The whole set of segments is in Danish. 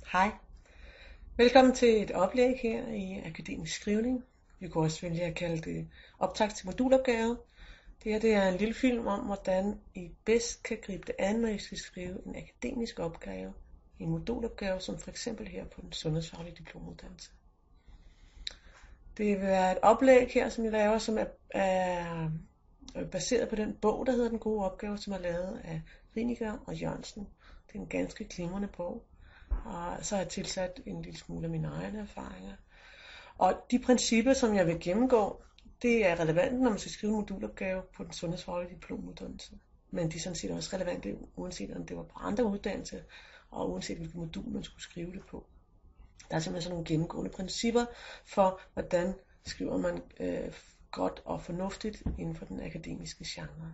Hej. Velkommen til et oplæg her i Akademisk Skrivning. Vi kunne også vælge at kalde det optakt til modulopgave. Det er en lille film om, hvordan I bedst kan gribe det an, når I skal skrive en akademisk opgave. En modulopgave, som for eksempel her på den sundhedsfaglige diplomuddannelse. Det vil være et oplæg her, som jeg laver, som er baseret på den bog, der hedder Den gode opgave, som er lavet af Riniger og Jørgensen. Det er en ganske glimrende bog. Og så har jeg tilsat en lille smule af mine egne erfaringer. Og de principper, som jeg vil gennemgå, det er relevante, når man skal skrive en modulopgave på den sundhedsfaglige diplomuddannelse. Men de er sådan set også relevante, uanset om det var på andre uddannelser, og uanset hvilket modul man skulle skrive det på. Der er simpelthen sådan nogle gennemgående principper for, hvordan skriver man godt og fornuftigt inden for den akademiske genre.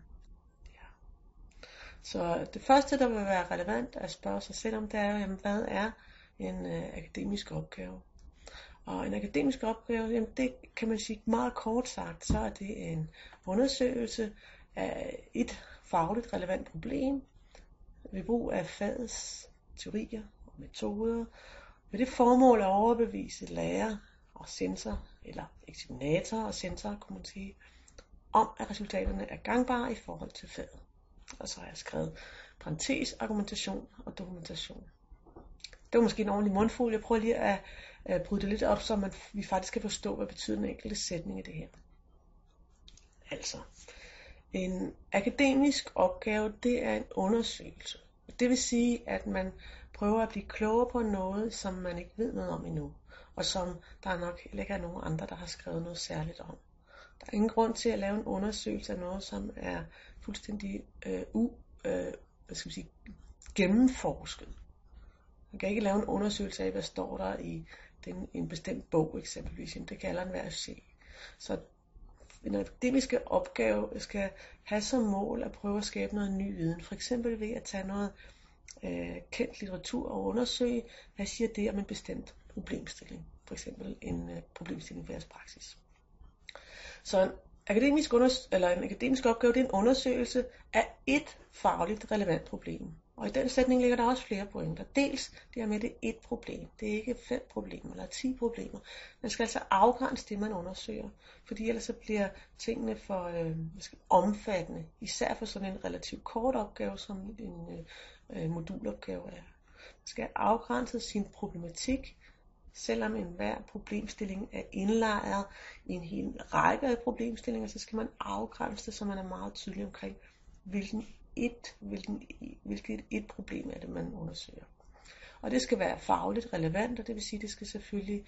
Så det første, der vil være relevant at spørge sig selv om, det er, jamen, hvad er en akademisk opgave? Og en akademisk opgave, jamen, det kan man sige meget kort sagt, så er det en undersøgelse af et fagligt relevant problem ved brug af fagets teorier og metoder, med det formål at overbevise lærer og censor, eller eksaminator og censor, kunne man sige, om at resultaterne er gangbare i forhold til faget. Og så har jeg skrevet parentes, argumentation og dokumentation. Det var måske en ordentlig mundfuld. Jeg prøver lige at bryde det lidt op, så vi faktisk kan forstå, hvad betyder den enkelte sætning i det her. Altså, en akademisk opgave, det er en undersøgelse. Det vil sige, at man prøver at blive klogere på noget, som man ikke ved noget om endnu. Og som der nok ikke er nogen andre, der har skrevet noget særligt om. Der er ingen grund til at lave en undersøgelse af noget, som er fuldstændig gennemforsket. Man kan ikke lave en undersøgelse af, hvad står der i en bestemt bog eksempelvis. Det kan alle være at se. Så en akademisk opgave skal have som mål at prøve at skabe noget ny viden. For eksempel ved at tage noget kendt litteratur og undersøge, hvad siger det om en bestemt problemstilling. For eksempel en problemstilling for jeres praksis. Så en akademisk opgave, det er en undersøgelse af et fagligt relevant problem. Og i den sætning ligger der også flere pointer. Dels det her med, det er et problem. Det er ikke 5 problemer eller 10 problemer. Man skal altså afgrænse det, man undersøger. Fordi ellers så bliver tingene for omfattende. Især for sådan en relativt kort opgave, som en modulopgave er. Man skal afgrænse sin problematik, selvom enhver problemstilling er indlejret i en hel række af problemstillinger, så skal man afgrænse det, så man er meget tydelig omkring, hvilket et problem er det, man undersøger. Og det skal være fagligt relevant, og det vil sige, det skal selvfølgelig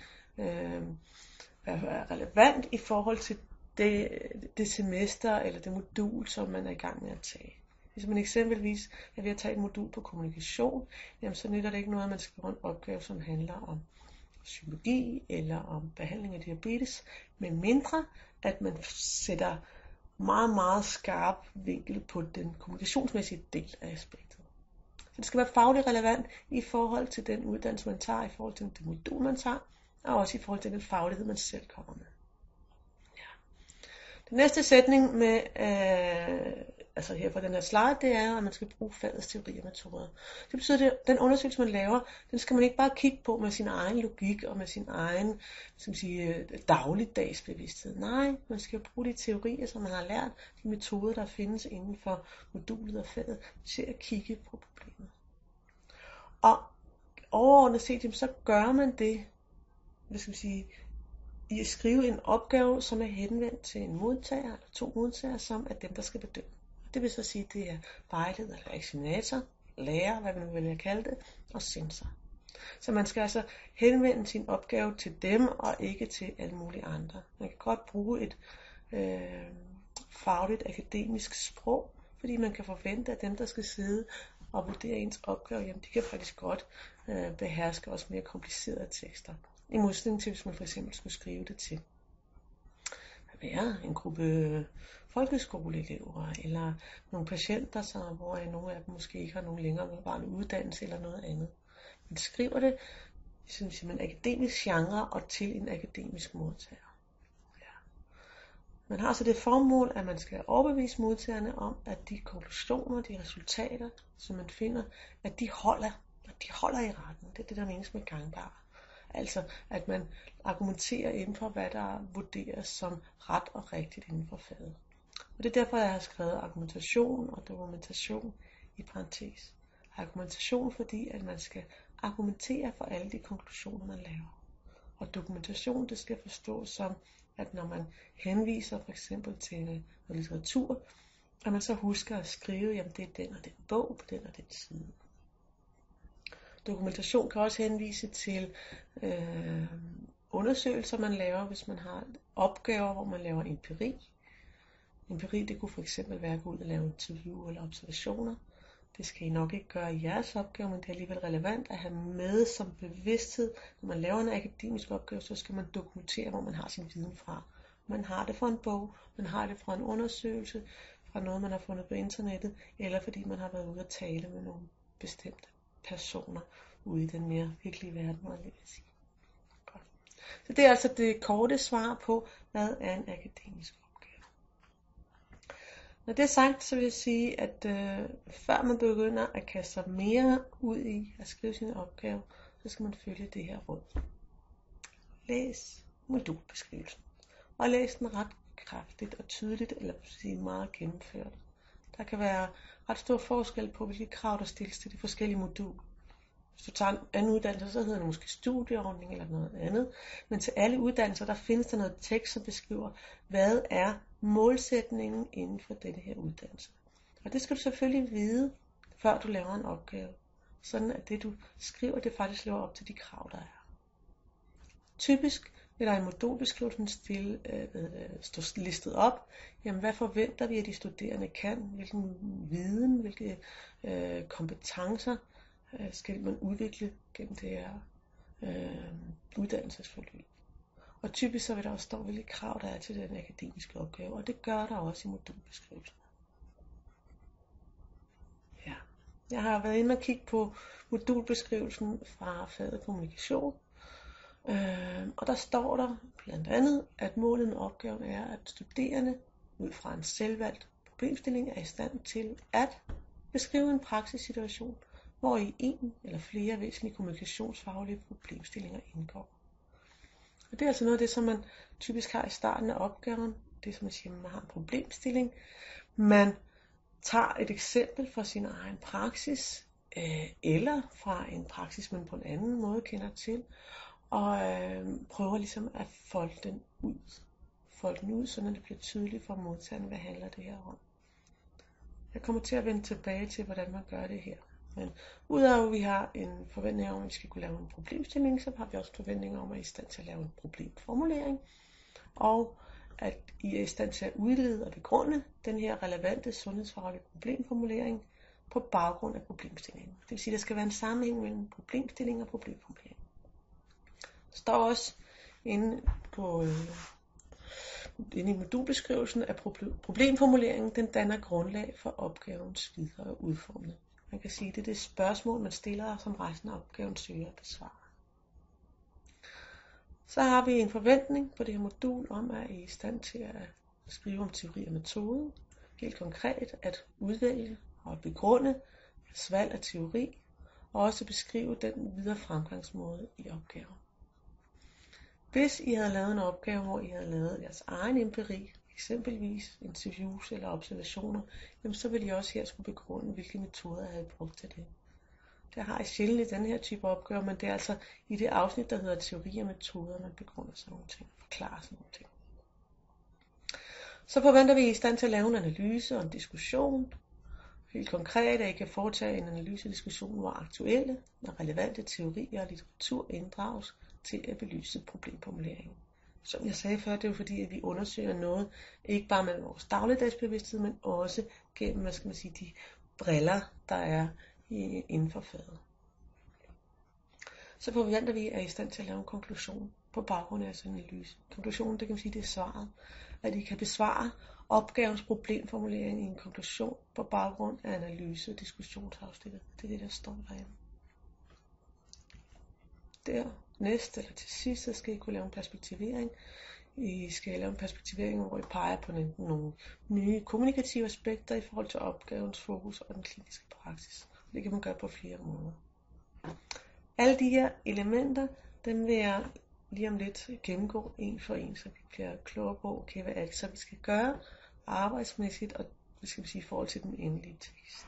være relevant i forhold til det semester eller det modul, som man er i gang med at tage. Hvis man eksempelvis er ved at tage et modul på kommunikation, jamen så nytter det ikke noget, at man skriver en opgave, som handler om psykologi eller om behandling af diabetes, men mindre at man sætter meget, meget skarp vinkel på den kommunikationsmæssige del af aspektet. Så det skal være fagligt relevant i forhold til den uddannelse, man tager, i forhold til det modul, man tager, og også i forhold til den faglighed, man selv kommer med. Ja. Den næste sætning med altså her på den her slide, det er, at man skal bruge fagets teori og metoder. Det betyder, at den undersøgelse, man laver, den skal man ikke bare kigge på med sin egen logik og med sin egen dagligdags bevidsthed. Nej, man skal bruge de teorier, som man har lært, de metoder, der findes inden for modulet og faget, til at kigge på problemet. Og overordnet set, så gør man det, i at skrive en opgave, som er henvendt til en modtager eller 2 modtagere, som er dem, der skal bedømme. Det vil så sige, at det er vejleder eller eksaminator, lærer, hvad man vil kalde det, og censor. Så man skal altså henvende sin opgave til dem, og ikke til alle mulige andre. Man kan godt bruge et fagligt akademisk sprog, fordi man kan forvente, at dem, der skal sidde og vurdere ens opgave, jamen, de kan faktisk godt beherske også mere komplicerede tekster. I modsætning til, hvis man for eksempel skulle skrive det til en gruppe folkeskoleelever, eller nogle patienter, hvor nogle af dem måske ikke har nogen længerevarende uddannelse eller noget andet. Man skriver det som en akademisk genre og til en akademisk modtager. Ja. Man har så det formål, at man skal overbevise modtagerne om, at de konklusioner, de resultater, som man finder, at de holder i retten. Det er det, der menes med gangbar. Altså, at man argumenterer inden for, hvad der vurderes som ret og rigtigt inden for faget. Og det er derfor, jeg har skrevet argumentation og dokumentation i parentes. Argumentation, fordi at man skal argumentere for alle de konklusioner, man laver. Og dokumentation, det skal forstås som, at når man henviser for eksempel til noget litteratur, at man så husker at skrive, jamen det er den og den bog på den og den side. Dokumentation kan også henvise til undersøgelser, man laver, hvis man har opgaver, hvor man laver empiri. Empiri, det kunne for eksempel være at gå ud og lave interview eller observationer. Det skal I nok ikke gøre i jeres opgave, men det er alligevel relevant at have med som bevidsthed. Når man laver en akademisk opgave, så skal man dokumentere, hvor man har sin viden fra. Man har det fra en bog, man har det fra en undersøgelse, fra noget, man har fundet på internettet, eller fordi man har været ude at tale med nogle bestemte personer ude i den mere virkelige verden, må jeg lige sige. Godt. Så det er altså det korte svar på, hvad er en akademisk opgave. Når det er sagt, så vil jeg sige, at før man begynder at kaste sig mere ud i at skrive sin opgave, så skal man følge det her råd. Læs modulbeskrivelsen. Og læs den ret kraftigt og tydeligt, eller sige meget gennemført. Der kan være ret stor forskel på, hvilke krav der stilles til de forskellige moduler. Hvis du tager en anden uddannelse, så hedder det måske studieordning eller noget andet. Men til alle uddannelser, der findes der noget tekst, som beskriver, hvad er målsætningen inden for denne her uddannelse. Og det skal du selvfølgelig vide, før du laver en opgave. Sådan at det du skriver, det faktisk lever op til de krav, der er. Typisk vil der i modulbeskrivelsen stå listet op, jamen hvad forventer vi, at de studerende kan, hvilken viden, hvilke kompetencer skal man udvikle gennem det her uddannelsesforløb. Og typisk så vil der også stå, hvilke krav der er til den akademiske opgave, og det gør der også i modulbeskrivelsen. Ja. Jeg har været inde og kigge på modulbeskrivelsen fra faget kommunikation, og der står der blandt andet, at målet med opgaven er, at studerende ud fra en selvvalgt problemstilling er i stand til at beskrive en praksissituation, hvor i en eller flere væsentlige kommunikationsfaglige problemstillinger indgår. Og det er altså noget af det, som man typisk har i starten af opgaven. Det er som man siger, man har en problemstilling. Man tager et eksempel fra sin egen praksis, eller fra en praksis, man på en anden måde kender til, og prøver ligesom at folde den ud, så det bliver tydeligt for modtageren, hvad handler det her om. Jeg kommer til at vende tilbage til, hvordan man gør det her. Men udover at vi har en forventning om, at vi skal kunne lave en problemstilling, så har vi også forventninger om, at I er i stand til at lave en problemformulering, og at I er i stand til at udlede og begrunde den her relevante sundhedsfaglige problemformulering på baggrund af problemstillingen. Det vil sige, at der skal være en sammenhæng mellem problemstilling og problemformulering. Der står også inde i modulbeskrivelsen, at problemformuleringen den danner grundlag for opgavens videre udformning. Man kan sige, at det er det spørgsmål, man stiller, som resten af opgaven søger at besvare. Så har vi en forventning på det her modul om, at I er i stand til at skrive om teori og metode. Helt konkret at udvælge og begrunde jeres valg af teori, og også beskrive den videre fremgangsmåde i opgaven. Hvis I havde lavet en opgave, hvor I havde lavet jeres egen empiri, eksempelvis interviews eller observationer, jamen så vil I også her skulle begrunde, hvilke metoder I havde brugt til det. Det har I sjældent i den her type opgave, men det er altså i det afsnit, der hedder teori og metoder, man begrunder sådan nogle ting, forklarer sådan nogle ting. Så forventer vi, at I er i stand til at lave en analyse og en diskussion. Helt konkret, at I kan foretage en analyse og diskussion, hvor aktuelle og relevante teorier og litteratur inddrages til at belyse problemformuleringen. Som jeg sagde før, det er jo fordi, at vi undersøger noget, ikke bare med vores dagligdagsbevidsthed, men også gennem, de briller, der er inden for faget. Så forventer vi, at I er i stand til at lave en konklusion på baggrund af sådan en analyse. Konklusionen, det kan man sige, det er svaret. At I kan besvare opgavens problemformulering i en konklusion på baggrund af analyse og diskussionsafsnittet. Det er det, der står derinde. Næst eller til sidst, så skal I kunne lave en perspektivering. I skal lave en perspektivering, hvor I peger på nogle nye kommunikative aspekter i forhold til opgavens fokus og den kliniske praksis. Det kan man gøre på flere måder. Alle de her elementer, dem vil jeg lige om lidt gennemgå en for en, så vi bliver klogere på, okay, hvad er det så, vi skal gøre arbejdsmæssigt, og hvad skal vi sige, i forhold til den endelige tekst.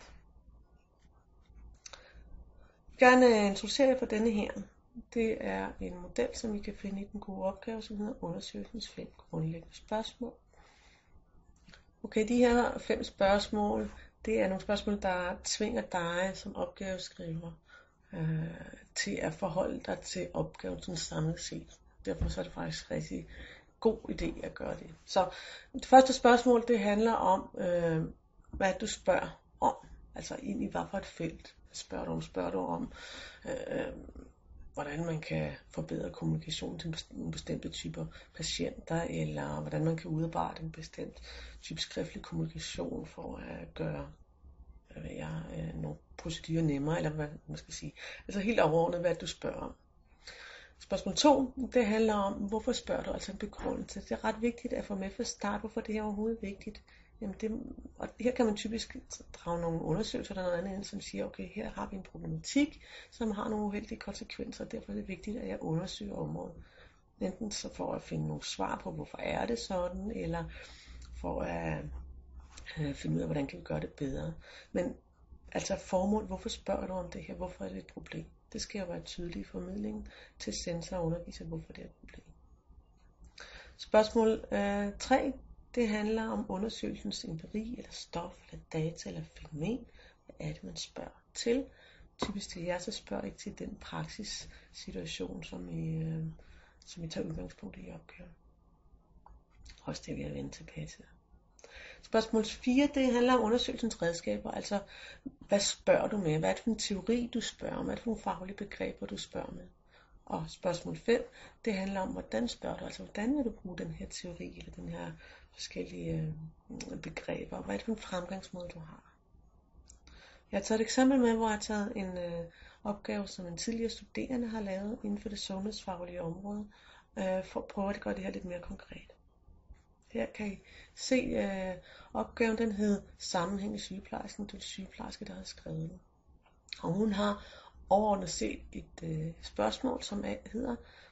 Jeg vil gerne introducere jer for denne her. Det er en model, som I kan finde i den gode opgave, som hedder undersøgelsens 5 grundlæggende spørgsmål. Okay, de her 5 spørgsmål, det er nogle spørgsmål, der tvinger dig som opgaveskriver til at forholde dig til opgaven sådan samlet set. Derfor så er det faktisk en rigtig god idé at gøre det. Så det første spørgsmål, det handler om, hvad du spørger om. Altså ind i hvad for et felt spørger du om, hvordan man kan forbedre kommunikationen til nogle bestemte typer patienter, eller hvordan man kan udarbejde en bestemt type skriftlig kommunikation for at gøre nogle procedurer nemmere, eller hvad man skal sige. Altså helt overordnet, hvad du spørger om. Spørgsmål 2, det handler om, hvorfor spørger du, altså en begrundelse. Det er ret vigtigt at få med fra start, hvorfor det her er overhovedet vigtigt. Jamen og her kan man typisk drage nogle undersøgelser eller noget andet ind, som siger, okay, her har vi en problematik, som har nogle uheldige konsekvenser, og derfor er det vigtigt, at jeg undersøger området. Enten så for at finde nogle svar på, hvorfor er det sådan, eller for at finde ud af, hvordan kan vi gøre det bedre. Men altså formål, hvorfor spørger du om det her, hvorfor er det et problem? Det skal jo være tydeligt i formidlingen til sensor og underviser, hvorfor det er et problem. Spørgsmål 3, det handler om undersøgelsens empiri, eller stof, eller data, eller fænomen. Hvad er det, man spørger til? Typisk til jer, så spørg ikke til den praksissituation, som I tager udgangspunkt i opgaven. Også det vil jeg vende tilbage til. Spørgsmål 4, det handler om undersøgelsens redskaber, altså hvad spørger du med? Hvad er det for en teori, du spørger om? Hvad er det for nogle faglige begreber, du spørger med? Og spørgsmål 5, det handler om, hvordan spørger du? Altså hvordan vil du bruge den her teori, eller den her forskellige begreber? Hvad er det for en fremgangsmåde, du har? Jeg har taget et eksempel med, hvor jeg har taget en opgave, som en tidligere studerende har lavet inden for det sundhedsfaglige område, for at prøve at gøre det her lidt mere konkret. Her kan I se opgaven, den hed Sammenhæng i sygeplejersken. Det er sygeplejerske, der har skrevet den. Og hun har overordnet set et spørgsmål, som hedder,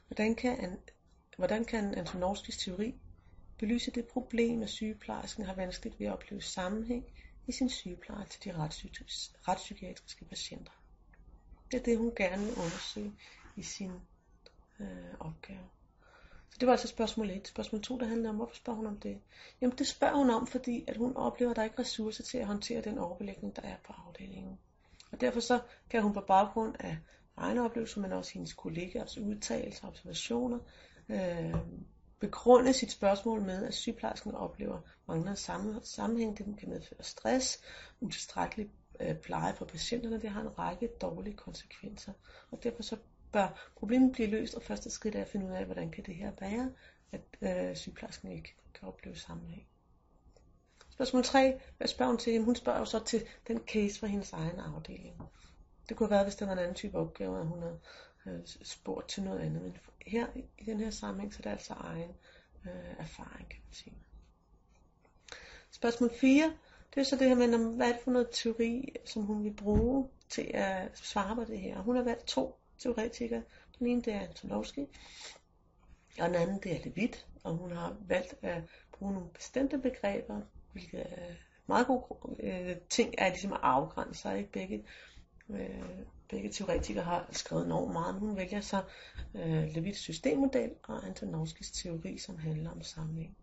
hvordan kan Antonovskijs teori belyse det problem, at sygeplejersken har vanskeligt ved at opleve sammenhæng i sin sygepleje til de retspsykiatriske patienter. Det er det, hun gerne vil undersøge i sin opgave. Så det var altså spørgsmål 1. Spørgsmål 2, der handler om, hvorfor spørger hun om det? Jamen det spørger hun om, fordi at hun oplever, at der ikke er ressourcer til at håndtere den overbelægning, der er på afdelingen. Og derfor så kan hun på baggrund af egne oplevelser, men også hendes kollegaers udtalelser og observationer, begrunde sit spørgsmål med, at sygeplejersken oplever manglende sammenhæng. Det kan medføre stress, utilstrækkelig pleje for patienterne. Det har en række dårlige konsekvenser. Og derfor så bør problemet blive løst, og første skridt er at finde ud af, hvordan kan det her være, at sygeplejersken ikke kan opleve sammenhæng. Spørgsmål 3, hvad spørger hun til? Jamen, hun spørger jo så til den case fra hendes egen afdeling. Det kunne have været, hvis det var en anden type opgave, at hun havde spurgt til noget andet. Men her, i den her sammenhæng, så er det altså egen erfaring, kan man sige. Spørgsmål 4, det er så det her med, hvad er det for noget teori, som hun vil bruge til at svare på det her. Hun har valgt 2 teoretikere. Den ene, det er Antonovskij, og den anden, det er Levitt, og hun har valgt at bruge nogle bestemte begreber, hvilket er meget gode ting, er ligesom at afgrænse sig. Ikke? Begge teoretikere har skrevet enormt meget, men hun vælger så Levitts systemmodel og Antonovskijs teori, som handler om sammenhæng.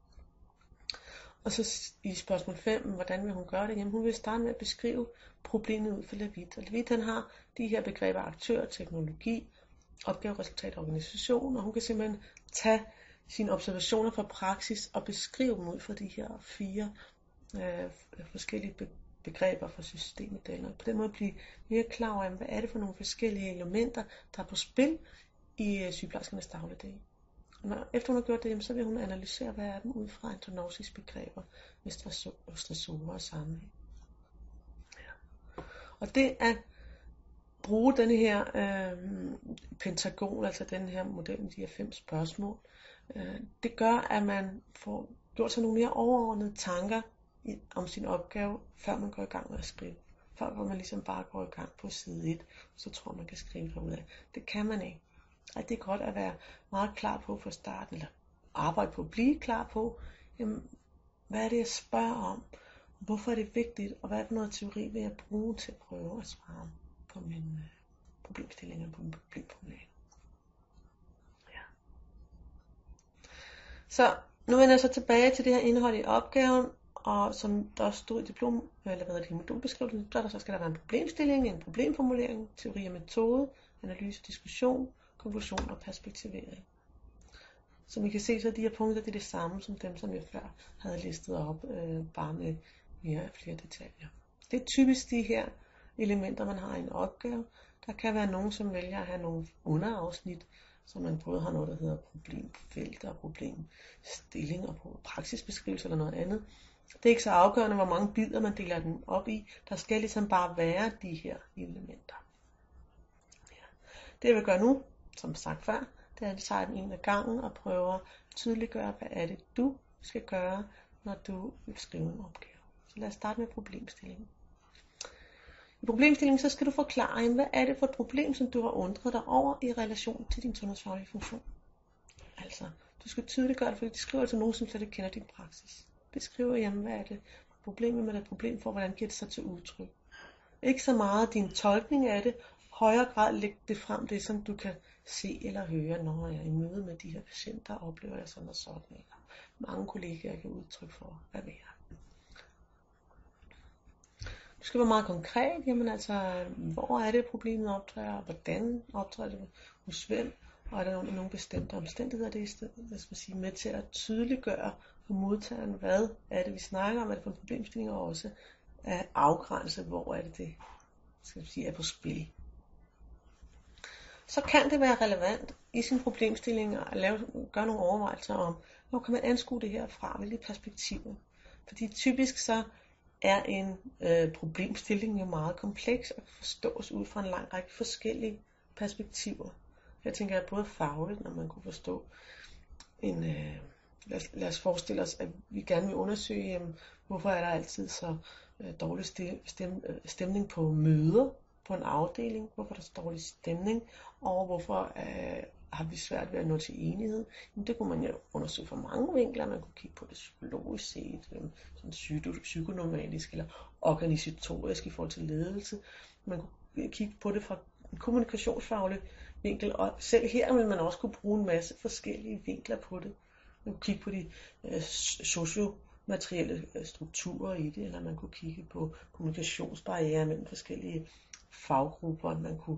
Og så i spørgsmål 5, hvordan vil hun gøre det? Jamen, hun vil starte med at beskrive problemet ud for Levitt. Og Levitt, han har de her begreber aktør, teknologi, opgave, resultat og organisation, og hun kan simpelthen tage sine observationer fra praksis og beskrive dem ud fra de her 4 forskellige begreber fra systemmodellen. Og på den måde blive mere klar over, hvad er det for nogle forskellige elementer, der er på spil i sygeplejerskernes dagligdag. Efter hun har gjort det, så vil hun analysere verden ud fra Antonovskijs begreber med stressorer og sammenhæng. Ja. Og det at bruge denne her pentagon, altså den her model med de her 5 spørgsmål, det gør, at man får gjort sig nogle mere overordnede tanker om sin opgave, før man går i gang med at skrive. hvor man ligesom bare går i gang på side 1, så tror man kan skrive derud af. Det kan man ikke. Og det er godt at være meget klar på fra starten, eller arbejde på at blive klar på, jamen, hvad er det jeg spørger om? Hvorfor er det vigtigt, og hvad er det noget teori vil jeg bruge til at prøve at svare på mine problemstillinger, på min problemformulering. Ja. Så nu vender jeg så tilbage til det her indhold i opgaven, og som der også stod i modulbeskrivelsen, så skal der være en problemstilling, en problemformulering, teori og metode, analyse, diskussion, konklusion og perspektivering. Som I kan se, så er de her punkter det er det samme som dem, som jeg før havde listet op, bare med flere detaljer. Det er typisk de her elementer, man har i en opgave. Der kan være nogen, som vælger at have nogle underafsnit, så man både har noget, der hedder problemfelter og problemstilling og praksisbeskrivelse eller noget andet. Det er ikke så afgørende, hvor mange bidder man deler den op i. Der skal ligesom bare være de her elementer. Ja. Det jeg vil gøre nu, som sagt før, det er, at jeg tager den en af gangen og prøver at tydeliggøre, hvad er det du skal gøre, når du vil skrive en opgave. Så lad os starte med problemstillingen. I problemstillingen så skal du forklare, hvad er det for et problem, som du har undret dig over i relation til din sundhedsfaglige funktion. Altså, du skal tydeliggøre det, fordi du skriver til nogen, som slet ikke kender din praksis. Beskriver hjemme, hvad er det problemet med det problem for, hvordan giver det sig til udtryk. Ikke så meget din tolkning af det, højere grad læg det frem, det som du kan se eller høre, når jeg er i møde med de her patienter, oplever jeg sådan og sådan, eller mange kollegaer kan udtrykke for, hvad det er. Du skal være meget konkret, jamen altså, hvor er det problemet optræder, hvordan optræder det hos hvem, og er der nogle bestemte omstændigheder, det er med til at tydeliggøre for modtageren, hvad er det vi snakker om, er det for en problemstilling, og også at afgrænse, hvor er det er på spil. Så kan det være relevant i sin problemstilling at gøre nogle overvejelser om, hvor kan man anskue det her fra, hvilke perspektiver. Fordi typisk så er en problemstilling jo meget kompleks og kan forstås ud fra en lang række forskellige perspektiver. Jeg tænker jeg både fagligt, når man kunne forstå lad os forestille os, at vi gerne vil undersøge, hvorfor er der altid så dårlig stemning på møder på en afdeling, hvorfor er der så dårlig stemning, og hvorfor har vi svært ved at nå til enighed. Men det kunne man jo undersøge fra mange vinkler. Man kunne kigge på det psykologisk set, sådan psykonomatisk eller organisatorisk i forhold til ledelse. Man kunne kigge på det fra en kommunikationsfaglig vinkel, og selv her vil man også kunne bruge en masse forskellige vinkler på det. Man kunne kigge på de sociomaterielle strukturer i det, eller man kunne kigge på kommunikationsbarrierer mellem forskellige faggrupper.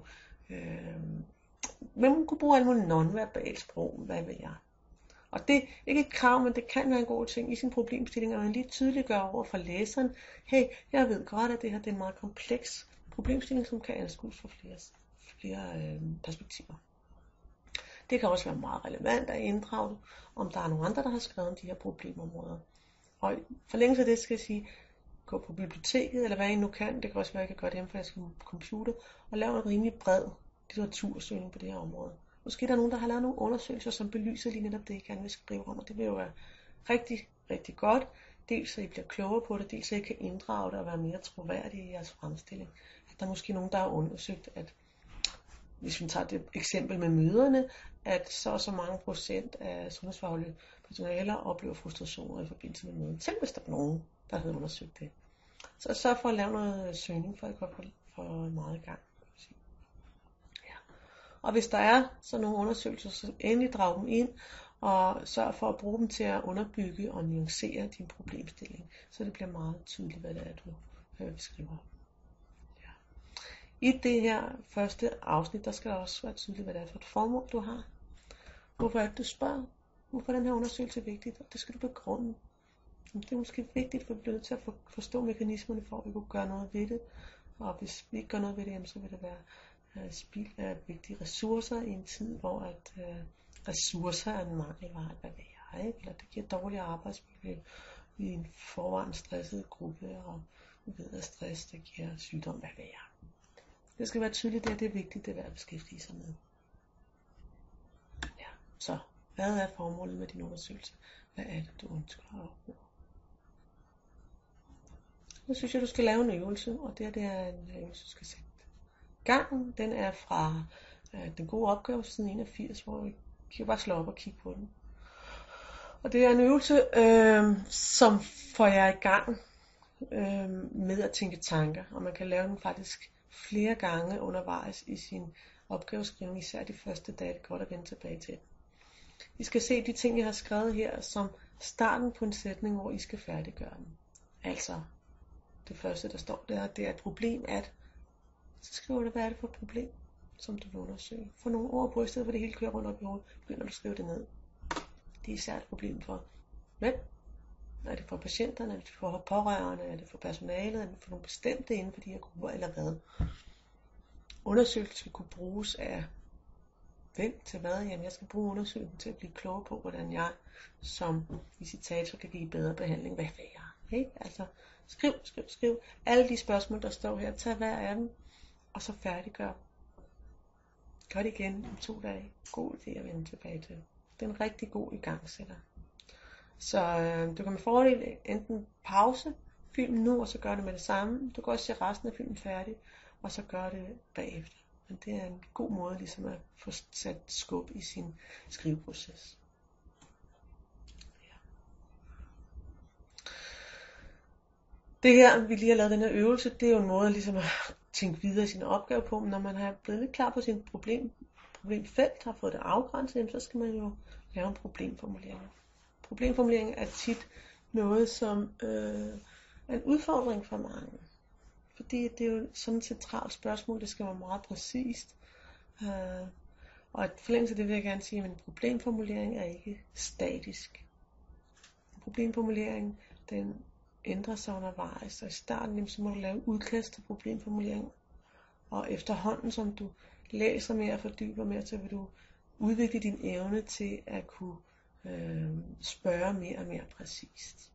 Man kunne bruge alt muligt nonverbalt sprog, hvad ved jeg. Og det er ikke et krav, men det kan være en god ting i sin problemstilling, at man lige tydeliggør over for læseren, hey, jeg ved godt, at det her det er en meget kompleks problemstilling, som kan anskues fra flere perspektiver. Det kan også være meget relevant at inddrage, om der er nogle andre, der har skrevet om de her problemområder. Og i forlængelse af det skal jeg sige, gå på biblioteket, eller hvad I nu kan, det kan også være, at jeg kan gøre det hjemme fra jeres computer, og lave en rimelig bred litteratursøgning på det her område. Måske der er nogen, der har lavet nogle undersøgelser, som belyser lige netop det, I gerne vil skrive om, og det vil jo være rigtig, rigtig godt. Dels så I bliver klogere på det, dels så I kan inddrage det og være mere troværdige i jeres fremstilling. At der er måske nogen, der har undersøgt, at hvis vi tager det eksempel med møderne, at så mange procent af sundhedsfaglige personaler oplever frustrationer i forbindelse med mødet. Selv hvis der er nogen, der havde undersøgt det. Så sørg for at lave noget søgning, for at I for meget i gang. Ja. Og hvis der er sådan nogle undersøgelser, så endelig drag dem ind, og sørg for at bruge dem til at underbygge og nuancere din problemstilling, så det bliver meget tydeligt, hvad det er, du beskriver. I det her første afsnit, der skal der også være tydeligt, hvad det er for et formål, du har. Hvorfor er det, du spørger? Hvorfor er den her undersøgelse vigtig? Og det skal du begrunde. Det er måske vigtigt, for vi bliver nødt til at forstå mekanismerne, for at vi kunne gøre noget ved det. Og hvis vi ikke gør noget ved det, så vil det være spild af vigtige ressourcer i en tid, hvor at ressourcer er en mangelvare, hvad ved jeg, ikke? Eller det giver dårlig arbejdsmiljø i en forvejen stresset gruppe, og vi ved, at stress, det giver sygdom, hvad ved jeg. Det skal være tydeligt, at det er vigtigt, det er værd at beskæftige sig med. Ja, så hvad er formålet med din undersøgelse? Hvad er det, du ønsker at opnå? Nu synes jeg, du skal lave en øvelse, og det er en øvelse, du skal sætte gang. Den er fra den gode opgave siden 81, hvor vi kan bare slå op og kigge på den. Og det er en øvelse, som får jer i gang med at tænke tanker, og man kan lave den faktisk flere gange undervejs i sin opgaveskrivning, især de første dage. Det er godt at vende tilbage til. I skal se de ting, jeg har skrevet her, som starten på en sætning, hvor I skal færdiggøre den. Altså, det første, der står der, det er et problem, at så skriver du, hvad er det for et problem, som du vil undersøge. Få nogle ord på, i stedet for det hele kører rundt op i hovedet, begynder du at skrive det ned. Det er især et problem for hvem? Er det for patienterne? Er det for pårørende? Er det for personalet? Er det for nogle bestemte inden for de her grupper? Eller hvad? Undersøgelsen skal kunne bruges af hvem til hvad? Jamen, jeg skal bruge undersøgelsen til at blive klog på, hvordan jeg som visitator kan give bedre behandling. Hvad vil jeg? Okay? Altså, skriv. Alle de spørgsmål, der står her, tag hver af dem, og så færdiggør. Gør det igen om 2 dage. God idé at vende tilbage til. Det er en rigtig god igangsætter. Så du kan med fordel enten pause filmen nu, og så gør det med det samme. Du kan også se resten af filmen færdig, og så gør det bagefter. Men det er en god måde ligesom at få sat skub i sin skriveproces. Ja. Det her, vi lige har lavet den her øvelse, det er jo en måde ligesom at tænke videre i sin opgave på. Men når man har blevet lidt klar på sin problemfelt, har fået det afgrænset, så skal man jo lave en problemformulering. Problemformulering er tit noget, som er en udfordring for mange. Fordi det er jo sådan et centralt spørgsmål, det skal være meget præcist. Og i forlængelse af det vil jeg gerne sige, at en problemformulering er ikke statisk. En problemformulering, den ændrer sig undervejs. Så i starten, så må du lave udkast til problemformulering. Og efterhånden, som du læser mere og fordyber mere, så vil du udvikle din evne til at kunne spørge mere og mere præcist.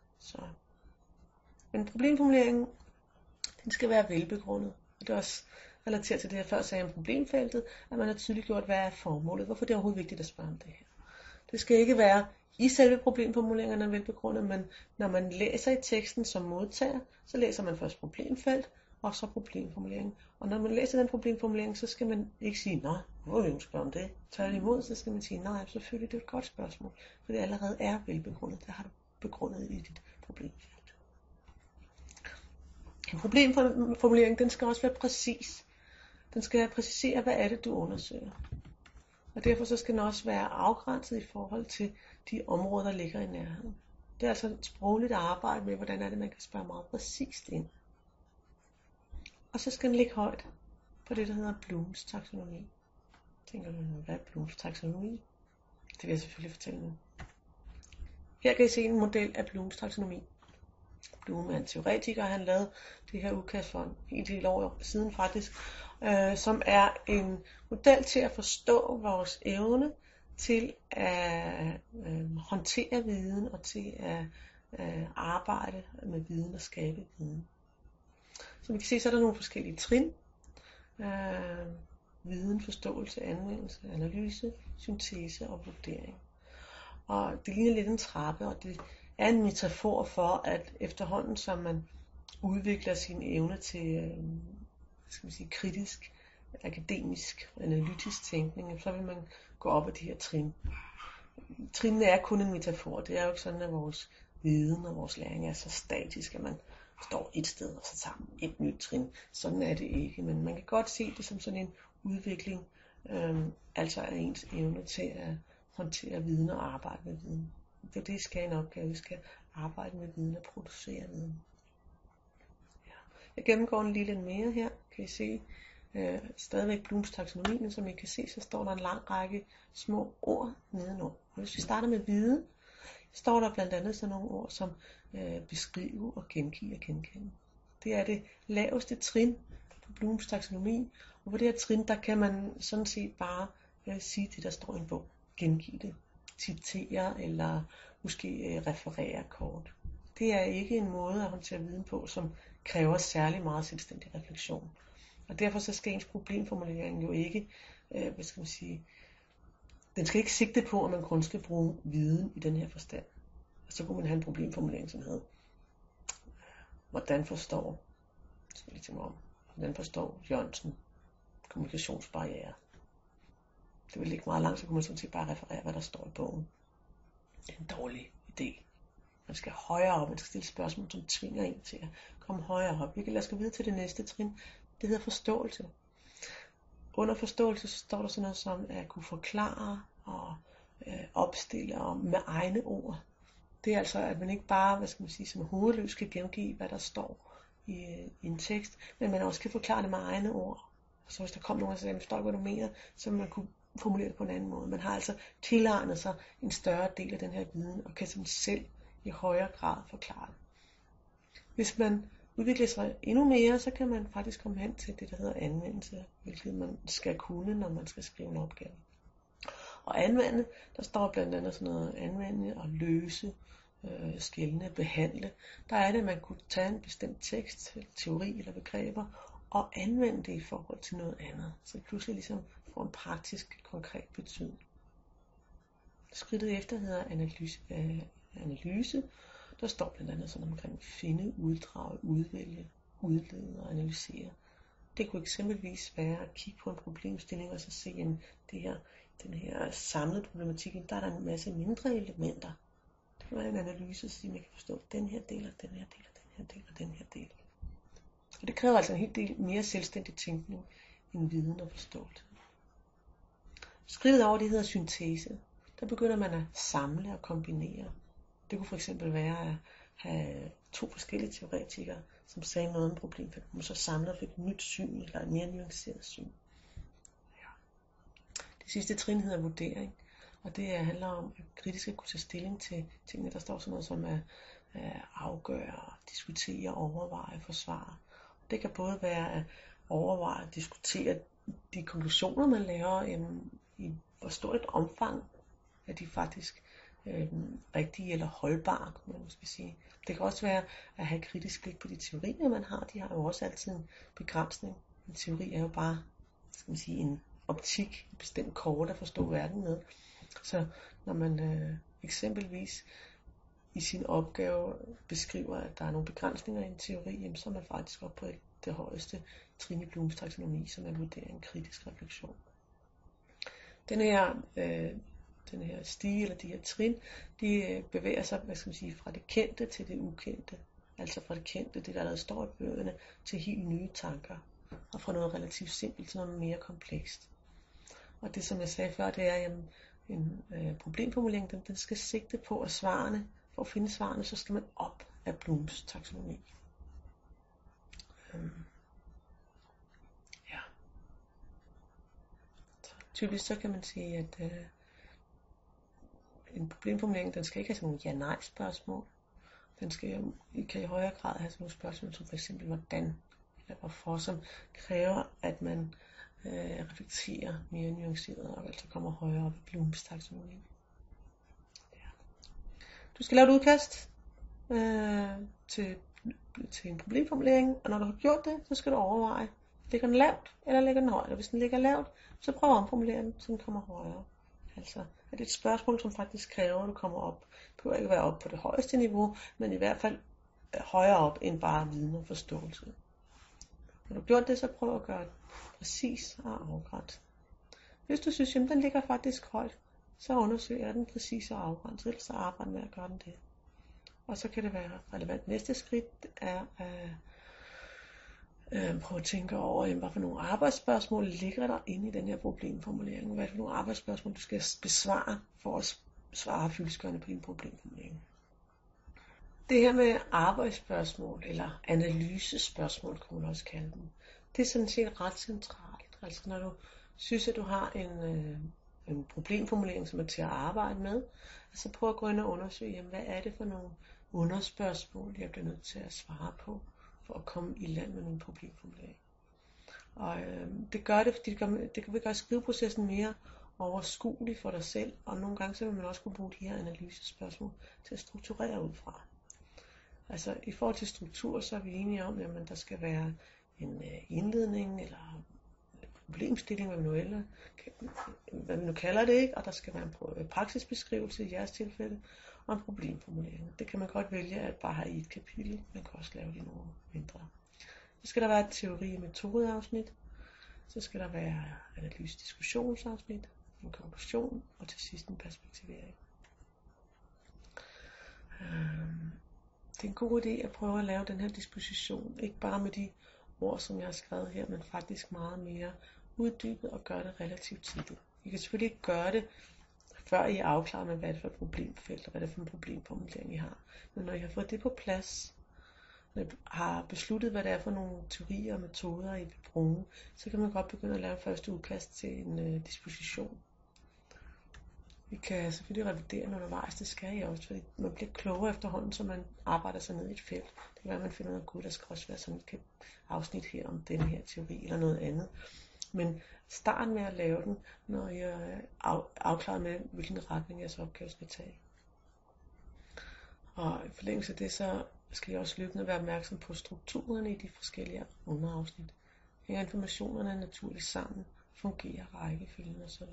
Men problemformuleringen, den skal være velbegrundet. Og det er også relateret til det, jeg før sagde om problemfeltet, at man har tydeligt gjort, hvad er formålet. Hvorfor det er overhovedet vigtigt at spørge om det her. Det skal ikke være i selve problemformuleringerne velbegrundet, men når man læser i teksten som modtager, så læser man først problemfelt, og så problemformulering. Og når man læser den problemformulering, så skal man ikke sige, nej, hvor vil du spørge om det? Tværtimod, så skal man sige, nej, selvfølgelig, det er et godt spørgsmål, for det allerede er velbegrundet. Det har du begrundet i dit problemfelt. En problemformulering, den skal også være præcis. Den skal præcisere, hvad er det, du undersøger. Og derfor så skal den også være afgrænset i forhold til de områder, der ligger i nærheden. Det er altså et sprogligt arbejde med, hvordan er det, man kan spørge meget præcist ind. Og så skal den ligge højt på det, der hedder Blooms taksonomi. Tænker du, hvad er Blooms taksonomi? Det vil jeg selvfølgelig fortælle nu. Her kan I se en model af Blooms taksonomi. Bloom er en teoretiker, han lavede det her udkast for en del år siden faktisk, som er en model til at forstå vores evne til at håndtere viden og til at arbejde med viden og skabe viden. Som vi kan se, så er der nogle forskellige trin. Viden, forståelse, anvendelse, analyse, syntese og vurdering. Og det ligner lidt en trappe, og det er en metafor for, at efterhånden som man udvikler sin evne til kritisk, akademisk, analytisk tænkning, så vil man gå op ad de her trin. Trinene er kun en metafor. Det er jo ikke sådan, at vores viden og vores læring er så statisk, at man står et sted, og så tager man et nyt trin. Sådan er det ikke, men man kan godt se det som sådan en udvikling, altså af ens evne til at håndtere viden og arbejde med viden. Det skal en opgave, vi skal arbejde med viden og producere viden. Ja. Jeg gennemgår en lille mere her, kan I se stadigvæk Blooms taksonomi, men som I kan se, så står der en lang række små ord nedenunder. Hvis vi starter med viden, står der blandt andet sådan nogle ord som beskrive og gengive og genkende. Det er det laveste trin på Blooms taksonomi, og på det her trin, der kan man sådan set bare sige det, der står i en bog. Gengive det, citere eller måske referere kort. Det er ikke en måde at håndtere viden på, som kræver særlig meget selvstændig refleksion. Og derfor så skal ens problemformulering jo ikke, den skal ikke sigte på, at man kun skal bruge viden i den her forstand. Og så kunne man have en problemformulering, som hedder, hvordan forstår Jørgensen kommunikationsbarriere. Det vil ligge meget langt, så kunne man sådan set bare referere, hvad der står i bogen. Det er en dårlig idé. Man skal højere op, man skal stille spørgsmål, som tvinger en til at komme højere op. Vi kan lade os gå videre til det næste trin. Det hedder forståelse. Under forståelse så står der sådan noget som at kunne forklare og opstille og med egne ord. Det er altså, at man ikke bare, som hovedløs kan gengive, hvad der står i en tekst, men man også kan forklare det med egne ord. Så hvis der kommer nogen og siger, jeg forstår ikke, hvad du mener, så man kunne formulere det på en anden måde. Man har altså tilegnet sig en større del af den her viden, og kan sådan selv i højere grad forklare det. Hvis man udvikler sig endnu mere, så kan man faktisk komme hen til det, der hedder anvendelse, hvilket man skal kunne, når man skal skrive en opgave. Og anvende, der står blandt andet sådan noget anvende og løse, skelne, behandle. Der er det, at man kunne tage en bestemt tekst, teori eller begreber, og anvende det i forhold til noget andet. Så det pludselig ligesom får en praktisk, konkret betydning. Skridtet efter hedder analyse. Der står blandt andet sådan omkring finde, uddrage, udvælge, udlede og analysere. Det kunne eksempelvis være at kigge på en problemstilling og så se, at den her samlede problematik, der er der en masse mindre elementer. Det kan være en analyse, så man kan forstå den her del, og den her del, og den her del, og den her del. Og det kræver altså en hel del mere selvstændig tænkning end viden og forståelse. Skridtet over det hedder syntese. Der begynder man at samle og kombinere. Det kunne fx være at have to forskellige teoretikere, som sagde noget om problemet, og så samler og fik et nyt syn, eller et mere nuanceret syn. Ja. Det sidste trin hedder vurdering, og det handler om at kritisk at kunne tage stilling til tingene. Der står sådan noget som at afgøre, diskutere, overveje, forsvare. Det kan både være at overveje og diskutere de konklusioner, man laver, i hvor stort et omfang er de faktisk rigtige eller holdbare, kunne man måske sige. Det kan også være at have kritisk blik på de teorier, man har. De har jo også altid en begrænsning. En teori er jo bare, en optik, en bestemt kort at forstå verden med. Så når man eksempelvis i sin opgave beskriver, at der er nogle begrænsninger i en teori, så er man faktisk oppe på det højeste trin i Blooms taksonomi, som er vurdering, kritisk refleksion. Den her stige, eller de her trin, de bevæger sig, fra det kendte til det ukendte. Altså fra det kendte, det der allerede står i bøgerne, til helt nye tanker. Og fra noget relativt simpelt til noget mere komplekst. Og det, som jeg sagde før, det er, at en problemformulering, den skal sigte på at svarene. For at finde svarene, så skal man op af Blooms taksonomi. Ja. Typisk så kan man sige, at en problemformulering, den skal ikke have sådan nogle ja-nej spørgsmål. Den kan i højere grad have sådan nogle spørgsmål som for eksempel hvordan eller hvorfor, som kræver, at man reflekterer mere nuanceret og altså kommer højere op i Blooms taksonomi. Ja. Du skal lave et udkast til en problemformulering, og når du har gjort det, så skal du overveje, ligger den lavt eller ligger den højt. Og hvis den ligger lavt, så prøv at omformulere den, så den kommer højere. Altså er det et spørgsmål, som faktisk kræver, at du kommer op. Det behøver ikke være op på det højeste niveau, men i hvert fald højere op end bare viden og forståelse. Når du har gjort det, så prøv at gøre det præcis og afgrænset. Hvis du synes, at den ligger faktisk højt, så undersøger den præcis og afgrænset, ellers så arbejder med at gøre den det. Og så kan det være relevant. Næste skridt er at prøve at tænke over, hvad for nogle arbejdsspørgsmål ligger der inde i den her problemformulering. Hvad for nogle arbejdsspørgsmål, du skal besvare for at svare fyldestgørende på din problemformulering. Det her med arbejdsspørgsmål, eller analysespørgsmål, kunne man også kalde dem, det er sådan set ret centralt. Altså når du synes, at du har en problemformulering, som er til at arbejde med, så prøv at gå ind og undersøge, hvad er det for nogle underspørgsmål, jeg bliver nødt til at svare på, for at komme i land med min problemformulering. Og det gør det, fordi det kan gøre skriveprocessen mere overskuelig for dig selv, og nogle gange så vil man også kunne bruge de her analysespørgsmål til at strukturere ud fra. Altså i forhold til struktur, så er vi enige om, at der skal være en indledning, eller problemstilling, hvad vi nu kalder det, ikke? Og der skal være en praksisbeskrivelse i jeres tilfælde, og en problemformulering. Det kan man godt vælge at bare have i et kapitel. Man kan også lave det nogle mindre. Så skal der være et teori- og metodeafsnit. Så skal der være analyse-diskussionsafsnit, en konklusion og til sidst en perspektivering. Det er en god idé at prøve at lave den her disposition, ikke bare med de ord, som jeg har skrevet her, men faktisk meget mere uddybet og gøre det relativt tidligt. I kan selvfølgelig ikke gøre det, før I er afklaret med, hvad det er for et problemfelt, og hvad det er for en problemformulering, I har. Men når I har fået det på plads, når I har besluttet, hvad det er for nogle teorier og metoder, I vil bruge, så kan man godt begynde at lave første udkast til en disposition. Vi kan selvfølgelig revidere den undervejs, det skal I også, fordi man bliver klogere efterhånden, så man arbejder sig ned i et felt. Det kan være, at man finder ud af, at der skal også være sådan et afsnit her om denne her teori eller noget andet. Men start med at lave den, når I er afklaret med, hvilken retning jeres opgave skal tage. Og i forlængelse af det, så skal I også løbende være opmærksom på strukturerne i de forskellige underafsnit. Hænger informationerne naturligt sammen, fungerer rækkefølgen osv.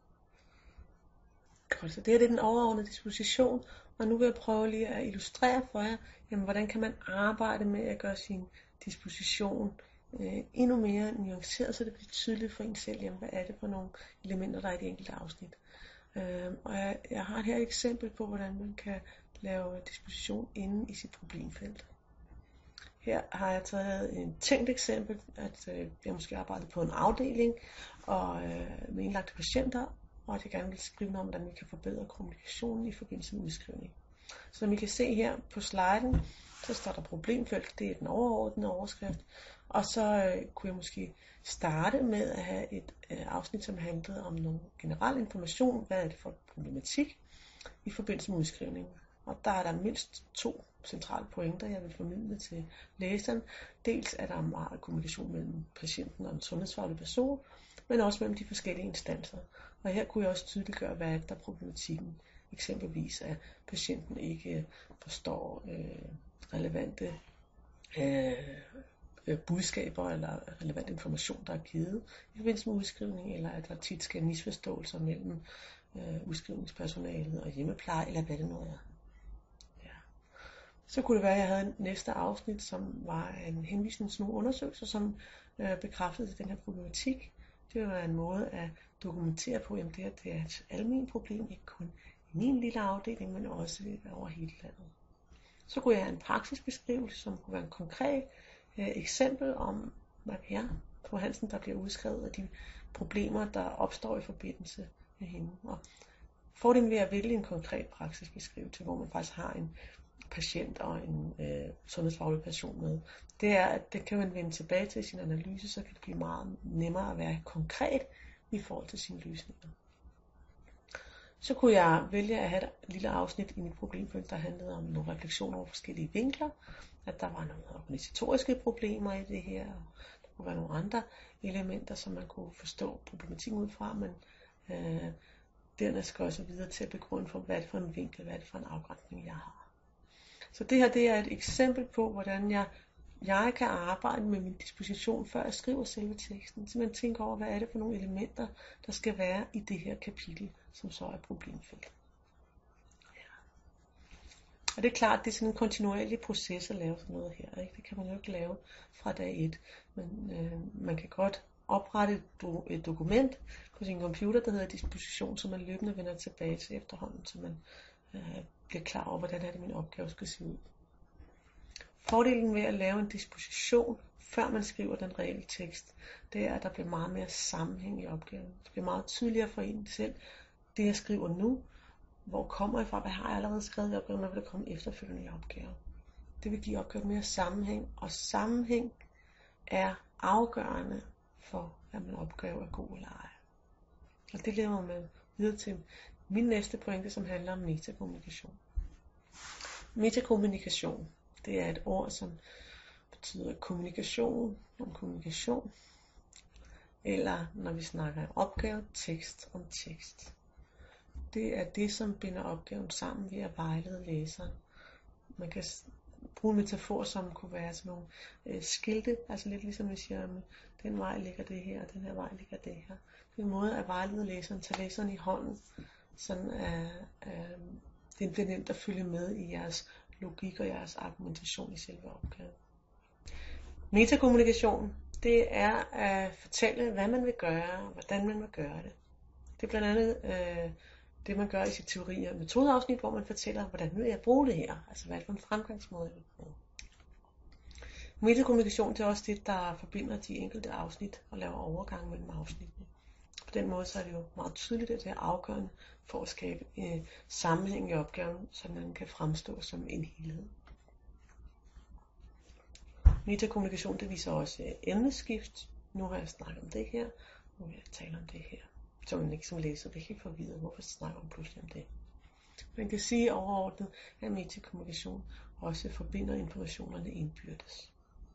Godt, så det her det er den overordnede disposition, og nu vil jeg prøve lige at illustrere for jer, jamen, hvordan kan man arbejde med at gøre sin disposition endnu mere nuanceret, så det bliver tydeligt for en selv, jamen, hvad er det for nogle elementer, der er i det enkelte afsnit. Og jeg har her et eksempel på, hvordan man kan lave disposition inde i sit problemfelt. Her har jeg taget et tænkt eksempel, at jeg måske arbejder på en afdeling og med indlagte patienter, og at jeg gerne vil skrive noget om, hvordan vi kan forbedre kommunikationen i forbindelse med udskrivning. Så som I kan se her på sliden, så står der problemfelt, det er den overordnede overskrift, og så kunne jeg måske starte med at have et afsnit, som handlede om nogle generel information, hvad er det for en problematik i forbindelse med udskrivningen. Og der er der mindst 2 centrale pointer, jeg vil formidle til læseren. Dels er der meget kommunikation mellem patienten og en sundhedsfaglig person, men også mellem de forskellige instanser. Og her kunne jeg også tydeliggøre, hvad der er problematikken. Eksempelvis at patienten ikke forstår relevante budskaber eller relevant information, der er givet i forbindelse med udskrivning, eller at der tit sker misforståelser mellem udskrivningspersonalet og hjemmepleje, eller hvad det nu er. Ja. Så kunne det være, at jeg havde næste afsnit, som var en henvisning til nogle undersøgelser, som bekræftede den her problematik. Det vil være en måde at dokumentere på, at det er et almindeligt problem, ikke kun i min lille afdeling, men også over hele landet. Så kunne jeg have en praksisbeskrivelse, som kunne være en konkret eksempel om, hvad det er på Hansen, der bliver udskrevet, og de problemer, der opstår i forbindelse med hende. Og fordelen ved at vælge en konkret praksisbeskrivelse, hvor man faktisk har en patient og en sundhedsfaglig person med, det er, at det kan man vende tilbage til sin analyse, så kan det blive meget nemmere at være konkret i forhold til sine løsninger. Så kunne jeg vælge at have et lille afsnit i mit problemfelt, der handlede om nogle refleksioner over forskellige vinkler, at der var nogle organisatoriske problemer i det her, og der kunne være nogle andre elementer, som man kunne forstå problematikken ud fra, men dernæst skal jeg også videre til at begrunde for, hvad er det for en vinkel, hvad er det for en afgrænsning, jeg har. Så det her det er et eksempel på, hvordan jeg kan arbejde med min disposition, før jeg skriver selve teksten. Så man tænker over, hvad er det for nogle elementer, der skal være i det her kapitel, som så er problemfelt. Ja. Og det er klart, det er sådan en kontinuerlig proces at lave sådan noget her. Ikke? Det kan man jo ikke lave fra dag 1. Men man kan godt oprette et dokument på sin computer, der hedder disposition, så man løbende vender tilbage til efterhånden, så man bliver klar over, hvordan er det min opgave skal se ud. Fordelen ved at lave en disposition, før man skriver den reelle tekst, det er, at der bliver meget mere sammenhæng i opgaven. Det bliver meget tydeligere for en selv. Det jeg skriver nu, hvor kommer jeg fra, hvad har jeg allerede skrevet i opgaven, og hvad vil der komme efterfølgende i opgaven. Det vil give opgaven mere sammenhæng, og sammenhæng er afgørende for, at min opgave er god eller ej. Og det leder mig videre til min næste pointe, som handler om metakommunikation. Metakommunikation, det er et ord, som betyder kommunikation om kommunikation, eller når vi snakker om opgave, tekst om tekst. Det er det, som binder opgaven sammen ved at vejlede læseren. Man kan bruge en metafor, som kunne være sådan nogle skilte, altså lidt ligesom vi siger, den vej ligger det her, og den her vej ligger det her. Det er en måde at vejlede læseren, tage læseren i hånden, sådan Det bliver nemt at følge med i jeres logik og jeres argumentation i selve opgaven. Metakommunikation, det er at fortælle, hvad man vil gøre, og hvordan man vil gøre det. Det er blandt andet det, man gør i sit teori- og metodeafsnit, hvor man fortæller, hvordan vil jeg bruge det her, altså hvad er det for en fremgangsmåde, jeg vil bruge. Metakommunikation, det er også det, der forbinder de enkelte afsnit og laver overgang mellem afsnittene. På den måde så er det jo meget tydeligt, at det er afgørende for at skabe sammenhæng i opgaven, så den kan fremstå som en helhed. Metakommunikation, det viser også emneskift. Nu har jeg snakket om det her, nu vil jeg tale om det her. Så man ikke som læser bliver helt forvirret, hvorfor snakker man pludselig om det. Man kan sige overordnet, at metakommunikation også forbinder informationerne indbyrdes.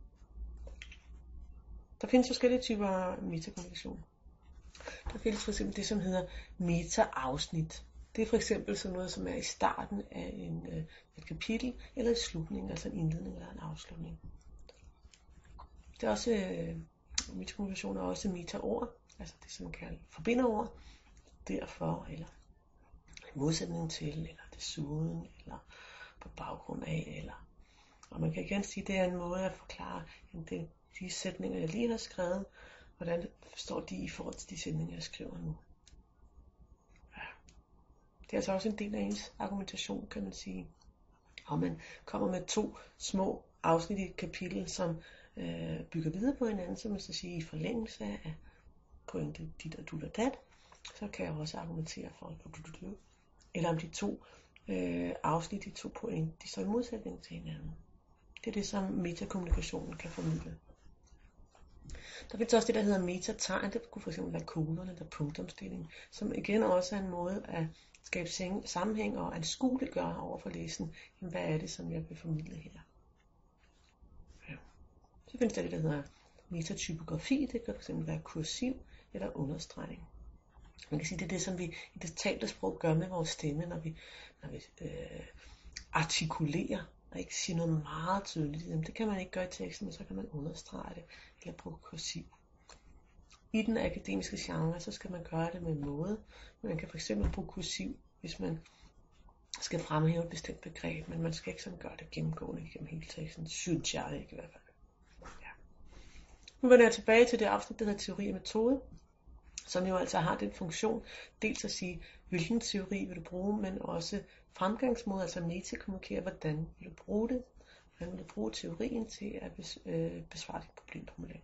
Der findes forskellige typer metakommunikation. Der findes for eksempel det, som hedder meta-afsnit. Det er for eksempel sådan noget, som er i starten af et kapitel, eller i slutningen, altså en indledning eller en afslutning. Det er også, metakommunikation er også meta-ord, altså det, som man kalder forbinderord, derfor, eller i modsætning til, eller desuden, eller på baggrund af, eller. Og man kan igen sige, at det er en måde at forklare de sætninger, jeg lige har skrevet, hvordan står de i forhold til de sætninger, jeg skriver nu. Ja. Det er altså også en del af ens argumentation, kan man sige. Og man kommer med 2 små afsnit i et kapitel, som bygger videre på hinanden, som man så sige i forlængelse af pointet dit og dut og dat, så kan jeg også argumentere for eller om de 2 afsnit, de 2 point, de står i modsætning til hinanden. Det er det, som metakommunikationen kan formidle. Der findes også det, der hedder metategn. Det kunne fx være koderne eller punktumstilling, som igen også er en måde at skabe sammenhæng og anskueliggøre over for læseren. Hvad er det, som jeg vil formidle her? Ja. Så findes der det, der hedder metatypografi. Det kan fx være kursiv eller understregning. Man kan sige, det er det, som vi i det talte sprog gør med vores stemme, når vi artikulerer og ikke siger noget meget tydeligt. Jamen, det kan man ikke gøre i teksten, men så kan man understrege det eller bruge kursiv. I den akademiske genre, så skal man gøre det med måde. Man kan fx bruge kursiv, hvis man skal fremhæve et bestemt begreb, men man skal ikke sådan gøre det gennemgående gennem hele teksten. Synes jeg ikke i hvert fald. Ja. Nu vender jeg tilbage til det afsnit, der hedder teori og metode, som jo altså har den funktion, dels at sige, hvilken teori vil du bruge, men også fremgangsmåde, altså metakommunikere, hvordan vil du bruge det, hvordan vil du bruge teorien til at besvare dit problemformulering.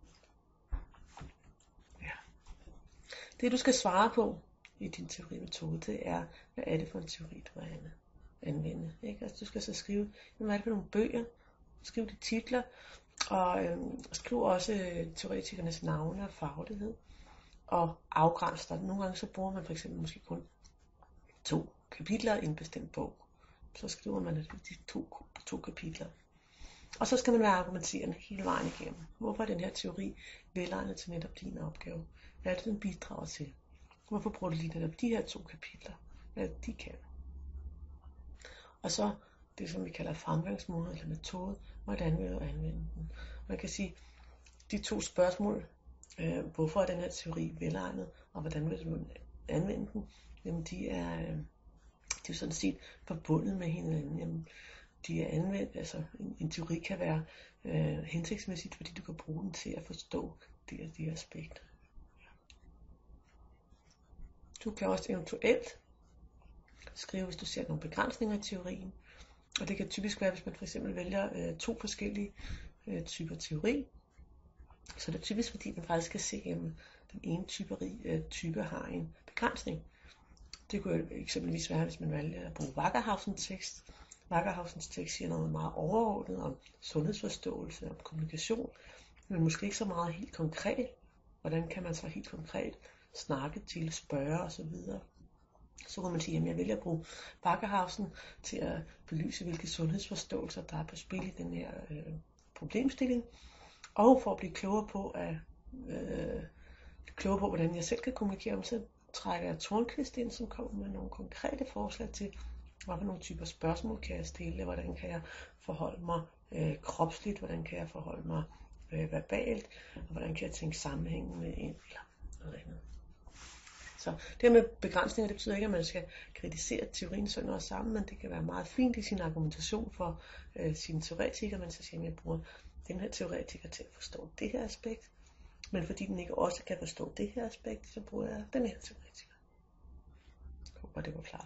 Ja. Det du skal svare på i din teorimetode, det er, hvad er det for en teori, du vil anvende. Ikke? Altså, du skal så skrive, hvad er det for nogle bøger, skriv de titler, og skriv også teoretikernes navne og faglighed, og afgrænse dig. Nogle gange så bruger man for eksempel måske kun 2 kapitler i en bestemt bog. Så skriver man de to kapitler. Og så skal man være argumenterende hele vejen igennem. Hvorfor er den her teori velegnet til netop din opgave? Hvad er det, den bidrager til? Hvorfor bruger du lige netop de her 2 kapitler? Hvad er det, de kan? Og så det, som vi kalder fremgangsmåde eller metode, hvordan vil du anvende den? Man kan sige, de 2 spørgsmål, hvorfor er den her teori velegnet, og hvordan vil du anvende den? Jamen, de er sådan set forbundet med hinanden. Jamen, de er anvendt, altså en teori kan være hensigtsmæssigt, fordi du kan bruge den til at forstå de aspekter. Du kan også eventuelt skrive, hvis du ser nogle begrænsninger i teorien. Og det kan typisk være, hvis man for eksempel vælger 2 forskellige typer teori. Så det er typisk, fordi man faktisk kan se, at den ene type har en begrænsning. Det kunne eksempelvis være, hvis man vælger at bruge Wackerhausens tekst. Wackerhausens tekst siger noget meget overordnet om sundhedsforståelse, om kommunikation, men måske ikke så meget helt konkret. Hvordan kan man så helt konkret snakke til, spørge osv.? Så kan man sige, at jeg vælger at bruge Wackerhausen til at belyse, hvilke sundhedsforståelser der er på spil i den her problemstilling, og for at blive klogere på, hvordan jeg selv kan kommunikere om, så trækker jeg Tornquist ind, som kommer med nogle konkrete forslag til, hvilke nogle typer spørgsmål kan jeg stille, hvordan kan jeg forholde mig kropsligt, hvordan kan jeg forholde mig verbalt, og hvordan kan jeg tænke sammenhængen med en eller noget andet. Så det her med begrænsninger, det betyder ikke, at man skal kritisere teorien sønder og sammen, men det kan være meget fint i sin argumentation for sine teoretikere, men så siger man, at jeg bruger den her teoretiker til at forstå det her aspekt, men fordi den ikke også kan forstå det her aspekt, så bruger jeg den her teoretiker. Jeg håber, det var klart.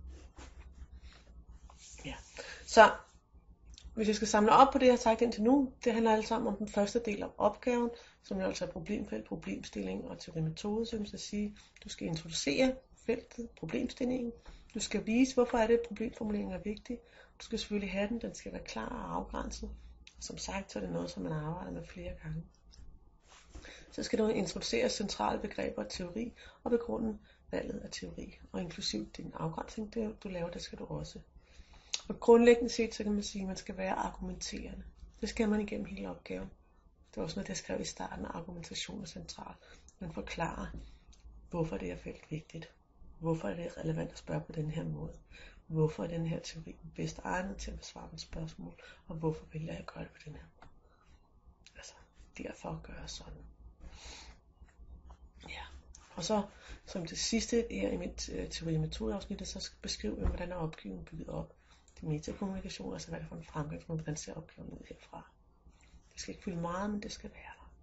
Ja. Så hvis jeg skal samle op på det, jeg har sagt indtil nu, det handler alt sammen om den første del af opgaven, som jo altså er problemfelt, problemstilling og teorimetode, så jeg vil sige, du skal introducere feltet, problemstillingen, du skal vise, hvorfor er det, at problemformuleringen er vigtig, du skal selvfølgelig have den skal være klar og afgrænset, som sagt, så er det noget, som man arbejder med flere gange. Så skal du introducere centrale begreber og teori, og begrunde valget af teori, og inklusiv din afgrænsning, det du laver, det skal du også. Og grundlæggende set, så kan man sige, at man skal være argumenterende. Det skal man igennem hele opgaven. Det er også noget, jeg skrev i starten, af argumentation er central. Man forklarer, hvorfor det er felt vigtigt. Hvorfor er det relevant at spørge på den her måde. Hvorfor er den her teori bedst egnet til at besvare et spørgsmål. Og hvorfor vil jeg gøre det på den her måde. Altså, derfor gør jeg sådan. Ja. Og så, som det sidste her i mit teori-metodeafsnit, så skal jeg beskrive, hvordan er opgaven bygget op. Det metakommunikation, altså hvad det er for en fremgang, hvordan ser opgaven ud herfra. Det skal ikke fylde meget, men det skal være der.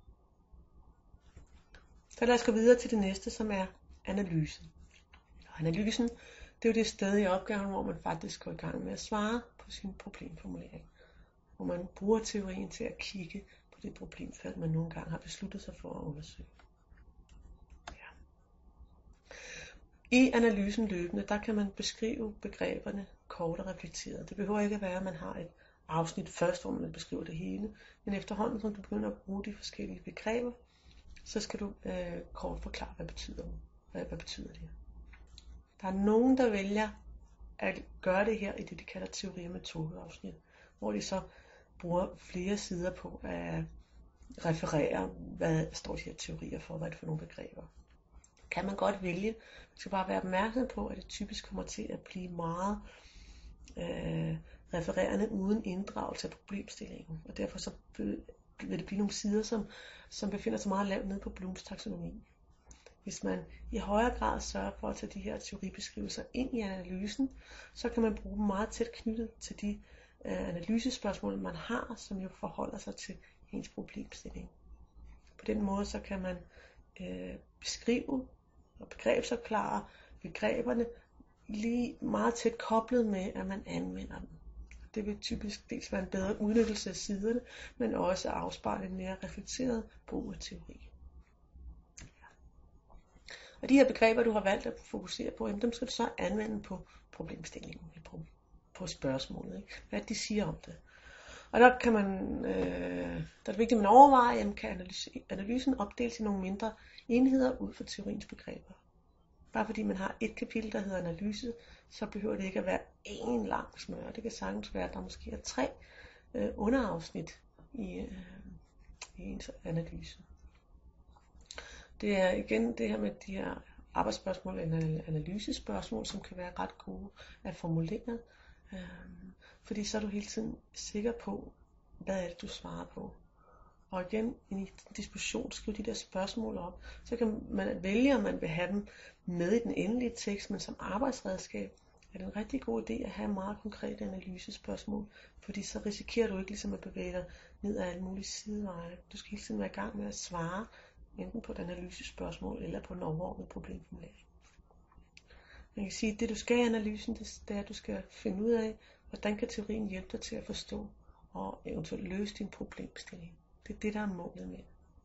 Så lad os gå videre til det næste, som er analysen. Og analysen, det er jo det sted i opgaven, hvor man faktisk går i gang med at svare på sin problemformulering. Hvor man bruger teorien til at kigge på det problemfelt, man nogle gange har besluttet sig for at undersøge. Ja. I analysen løbende, der kan man beskrive begreberne kort og reflekteret. Det behøver ikke at være, at man har et afsnit først, hvor man beskriver det hele, men efterhånden, som du begynder at bruge de forskellige begreber, så skal du kort forklare, hvad betyder det. Der er nogen, der vælger at gøre det her i det, de kalder teori- og metodeafsnit, hvor de så bruger flere sider på at referere, hvad står de her teorier for, hvad er det for nogle begreber. Kan man godt vælge. Man skal bare være opmærksom på, at det typisk kommer til at blive meget refererende uden inddragelse af problemstillingen. Og derfor så vil det blive nogle sider, som befinder sig meget lavt nede på Blooms taksonomi. Hvis man i højere grad sørger for at tage de her teoribeskrivelser ind i analysen, så kan man bruge dem meget tæt knyttet til de analysespørgsmål, man har, som jo forholder sig til ens problemstilling. På den måde så kan man beskrive og begrebsforklare begreberne lige meget tæt koblet med, at man anvender dem. Det vil typisk dels være en bedre udnyttelse af siderne, men også afspejle en mere reflekteret brug af teori. Ja. Og de her begreber, du har valgt at fokusere på, dem skal du så anvende på problemstillingen, på spørgsmålet. Ikke? Hvad de siger om det. Og der kan man, der er det vigtigt, at man overvejer, kan analysen opdeles i nogle mindre enheder ud fra teoriens begreber. Bare fordi man har et kapitel, der hedder analyse, så behøver det ikke at være én lang smør. Det kan sagtens være, at der måske er 3 underafsnit i ens analyse. Det er igen det her med de her arbejdsspørgsmål eller analysespørgsmål, som kan være ret gode at formulere. Fordi så er du hele tiden sikker på, hvad er det, du svarer på. Og igen, i en diskussion, skriv de der spørgsmål op. Så kan man vælge, om man vil have dem med i den endelige tekst, men som arbejdsredskab er det en rigtig god idé at have meget konkrete analysespørgsmål. Fordi så risikerer du ikke ligesom at bevæge dig ned ad alle mulige sideveje. Du skal hele tiden være i gang med at svare, enten på et analysespørgsmål eller på en overordnet problemformulering. Man kan sige, at det du skal i analysen, det er, at du skal finde ud af, hvordan kan teorien hjælpe dig til at forstå og eventuelt løse din problemstilling. Det er det, der er målet med.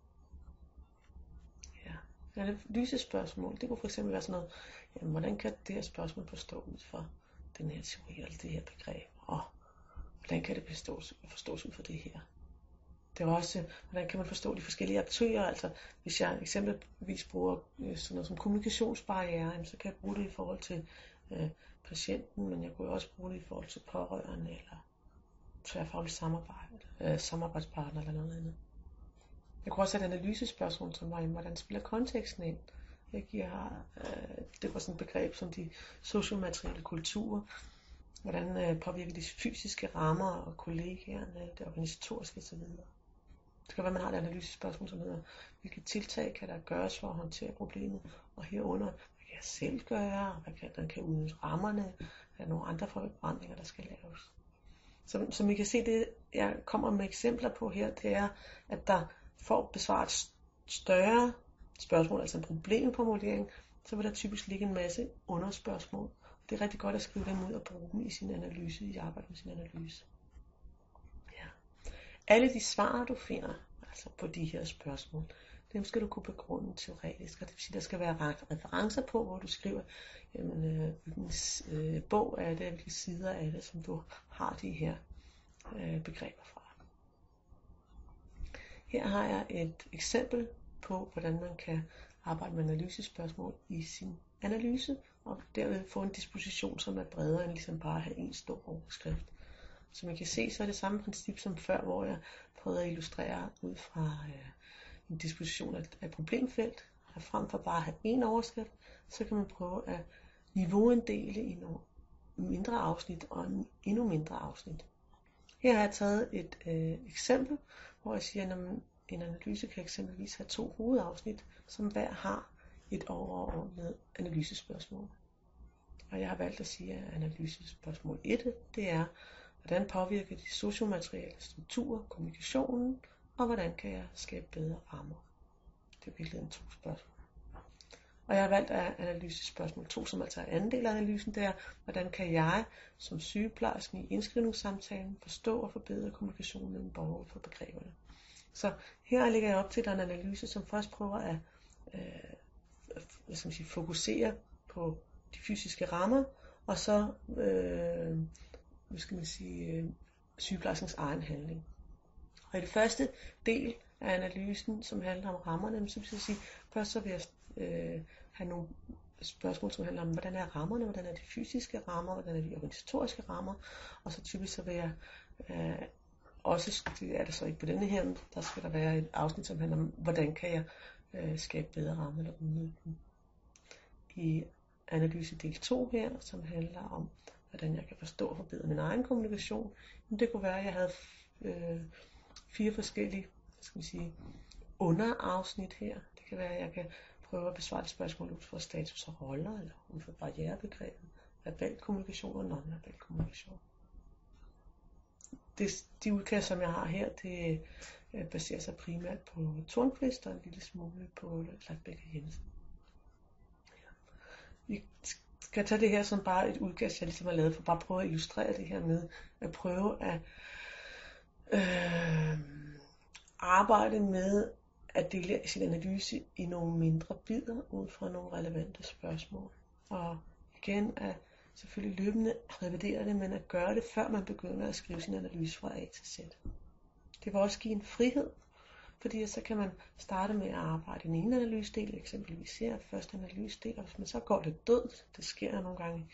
Ja. Analysespørgsmål, det kunne for eksempel være sådan noget, jamen, hvordan kan det her spørgsmål forstå ud fra den her teori eller det her begreb, og hvordan kan det forstås ud fra det her. Det er også, hvordan kan man forstå de forskellige aktører, altså hvis jeg eksempelvis bruger sådan noget som kommunikationsbarriere, så kan jeg bruge det i forhold til patienten, men jeg kunne også bruge det i forhold til pårørende eller tværfagligt samarbejdspartner eller noget andet. Jeg kunne også have et analysespørgsmål, som var, hvordan spiller konteksten ind? Det var sådan et begreb som de sociomaterielle kulturer. Hvordan påvirker de fysiske rammer og kollegaerne, det organisatoriske osv. Det kan være, at man har et analysespørgsmål, som hedder, hvilke tiltag kan der gøres for at håndtere problemet, og herunder, jeg selv gøre, og hvordan kan udnytte rammerne, er der nogle andre forandringer, der skal laves. Som I kan se, det jeg kommer med eksempler på her, det er, at der for at besvare et større spørgsmål, altså en problemformulering, så vil der typisk ligge en masse underspørgsmål. Det er rigtig godt at skrive dem ud og bruge dem i sin analyse, i arbejdet med sin analyse. Ja. Alle de svar, du finder altså på de her spørgsmål, dem skal du kunne begrunde teoretisk, og det vil sige, at der skal være referencer på, hvor du skriver, jamen, hvilken bog er det, hvilke sider er det, som du har de her begreber fra. Her har jeg et eksempel på, hvordan man kan arbejde med analysespørgsmål i sin analyse, og derved få en disposition, som er bredere end ligesom bare at have en stor overskrift. Som I kan se, så er det samme princip som før, hvor jeg prøvede at illustrere ud fra en disposition af et problemfelt. Og frem for bare at have en overskrift, så kan man prøve at niveauinddele i nogle mindre afsnit og endnu mindre afsnit. Her har jeg taget et eksempel, hvor jeg siger, at en analyse kan eksempelvis have 2 hovedafsnit, som hver har et overordnet analysespørgsmål. Og jeg har valgt at sige, at analysespørgsmål 1, det er, hvordan påvirker de sociomaterielle strukturer kommunikationen, og hvordan kan jeg skabe bedre rammer? Det er virkelig 2 spørgsmål. Og jeg har valgt at analysespørgsmål 2, som altså er anden del af analysen, det er, hvordan kan jeg som sygeplejerske i indskrivningssamtalen forstå og forbedre kommunikationen mellem borgere for begreberne. Så her lægger jeg op til, at der er en analyse, som først prøver at fokusere på de fysiske rammer, og så sygeplejerskens egen handling. Og i det første del af analysen, som handler om rammerne, så vil jeg sige, først så vil jeg have nogle spørgsmål, som handler om, hvordan er rammerne, hvordan er de fysiske rammer, hvordan er de organisatoriske rammer, og så typisk så vil jeg også, det er det så ikke på denne her, der skal der være et afsnit, som handler om, hvordan kan jeg skabe bedre rammer eller udnytte dem. I analyse del 2 her, som handler om, hvordan jeg kan forstå og forbedre min egen kommunikation, men det kunne være, at jeg havde 4 forskellige, underafsnit her. Det kan være, at jeg kan prøve at besvare et spørgsmål ud fra status og roller, eller ud fra barrierebegrebet, verbal kommunikation og non-verbal kommunikation. De udkast, som jeg har her, det baserer sig primært på Tornquist og en lille smule på Gladbeck og Jensen. Vi skal tage det her som bare et udkast, jeg ligesom har lavet, for bare at prøve at illustrere det her med at prøve at arbejde med at dele sin analyse i nogle mindre bidder ud fra nogle relevante spørgsmål. Og igen at selvfølgelig løbende revidere det, men at gøre det, før man begynder at skrive sin analyse fra A til Z. Det vil også give en frihed, fordi så kan man starte med at arbejde i den ene analysedel, eksempelvis her, første analysedel, og hvis man så går det dødt, det sker nogle gange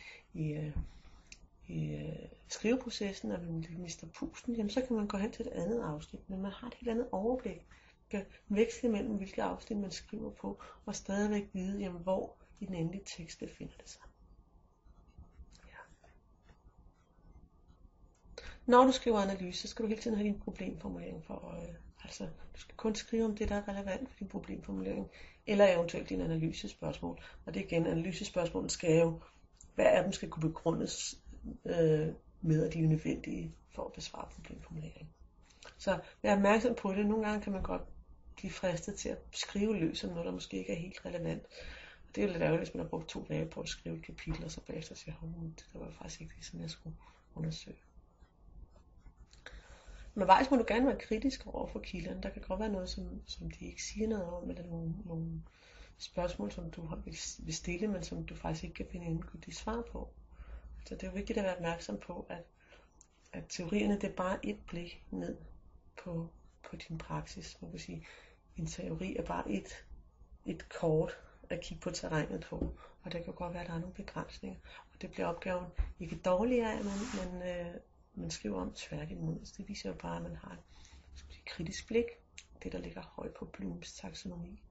i skriveprocessen, og man mister pusten, jamen så kan man gå hen til et andet afsnit, men man har et helt andet overblik, kan veksle mellem hvilke afsnit man skriver på, og stadigvæk vide, jamen, hvor i den endelige tekst befinder det sig. Når du skriver analyse, så skal du hele tiden have din problemformulering for øje. Altså, du skal kun skrive om det, der er relevant for din problemformulering, eller eventuelt din analysespørgsmål. Og det er igen, analysespørgsmålet skal jo, hver af dem skal kunne begrundes med, at de er nødvendige for at besvare problemformuleringen. Så vær opmærksom på det. Nogle gange kan man godt blive fristet til at skrive løs om noget, der måske ikke er helt relevant. Og det er jo lidt ærgerligt, hvis man har brugt 2 dage på at skrive et kapitel, og så bagefter siger, det var faktisk ikke det, som jeg skulle undersøge. Undervejs må du gerne være kritisk over for kilderne. Der kan godt være noget, som de ikke siger noget om, eller nogle spørgsmål, som du vil stille, men som du faktisk ikke kan finde endegyldigt svar på. Så det er jo vigtigt at være opmærksom på, at teorierne, det er bare et blik ned på din praksis. Man kan sige, en teori er bare et kort at kigge på terrænet på, og det kan godt være, at der er nogle begrænsninger. Og det bliver opgaven ikke dårligere af, man skriver om tværtimod. Så det viser jo bare, at man har et kritisk blik, det der ligger højt på Blooms taksonomi.